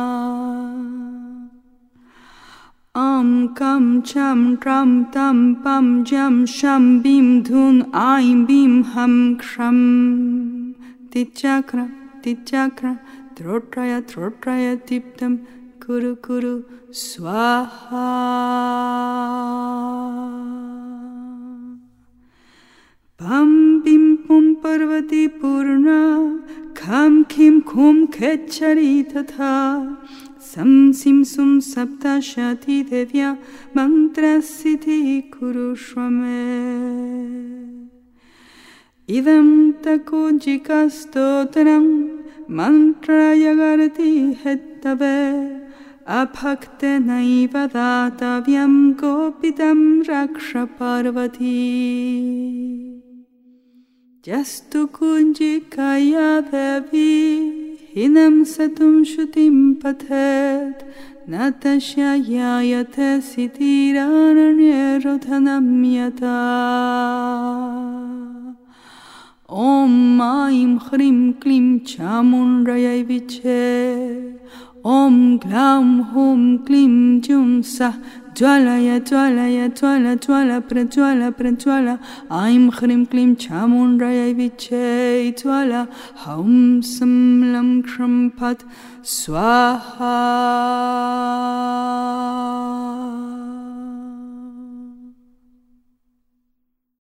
Am Kam Cham Tram Tam Pam Jam Sham Bim Dhun Aim Bim Ham Ksham. Tichakra Tichakra Trotraya Trotraya Tiptam Kuru Kuru Swaha. Pam Bim Pum Parvati Purna Kham Khim Khum Khechari Tatha. Sam Sim Sum Sapta Shati Devya Mantra Siddhi Kurushvame. Idam Takujika Stotram Mantra Yagarati Hettave. Abhakte Naiva Datavyam Gopitam Raksha Parvati. Jastu Kunjikaya Devi. Hinam Satum Shutim Pathet. Natasya Yayate Sitiraranye Rodhanam Yata. Om Aim Hrim Klim Chamundrayai Viche. Om Glaum Hum Klim Jum Sa Jwalaya Jwalaya Jwala Jwala Prajwala Prajwala Aim Hrim Klim Chamundrayai Viche Jwala Haum Sam Lam Ksham Pat Swaha.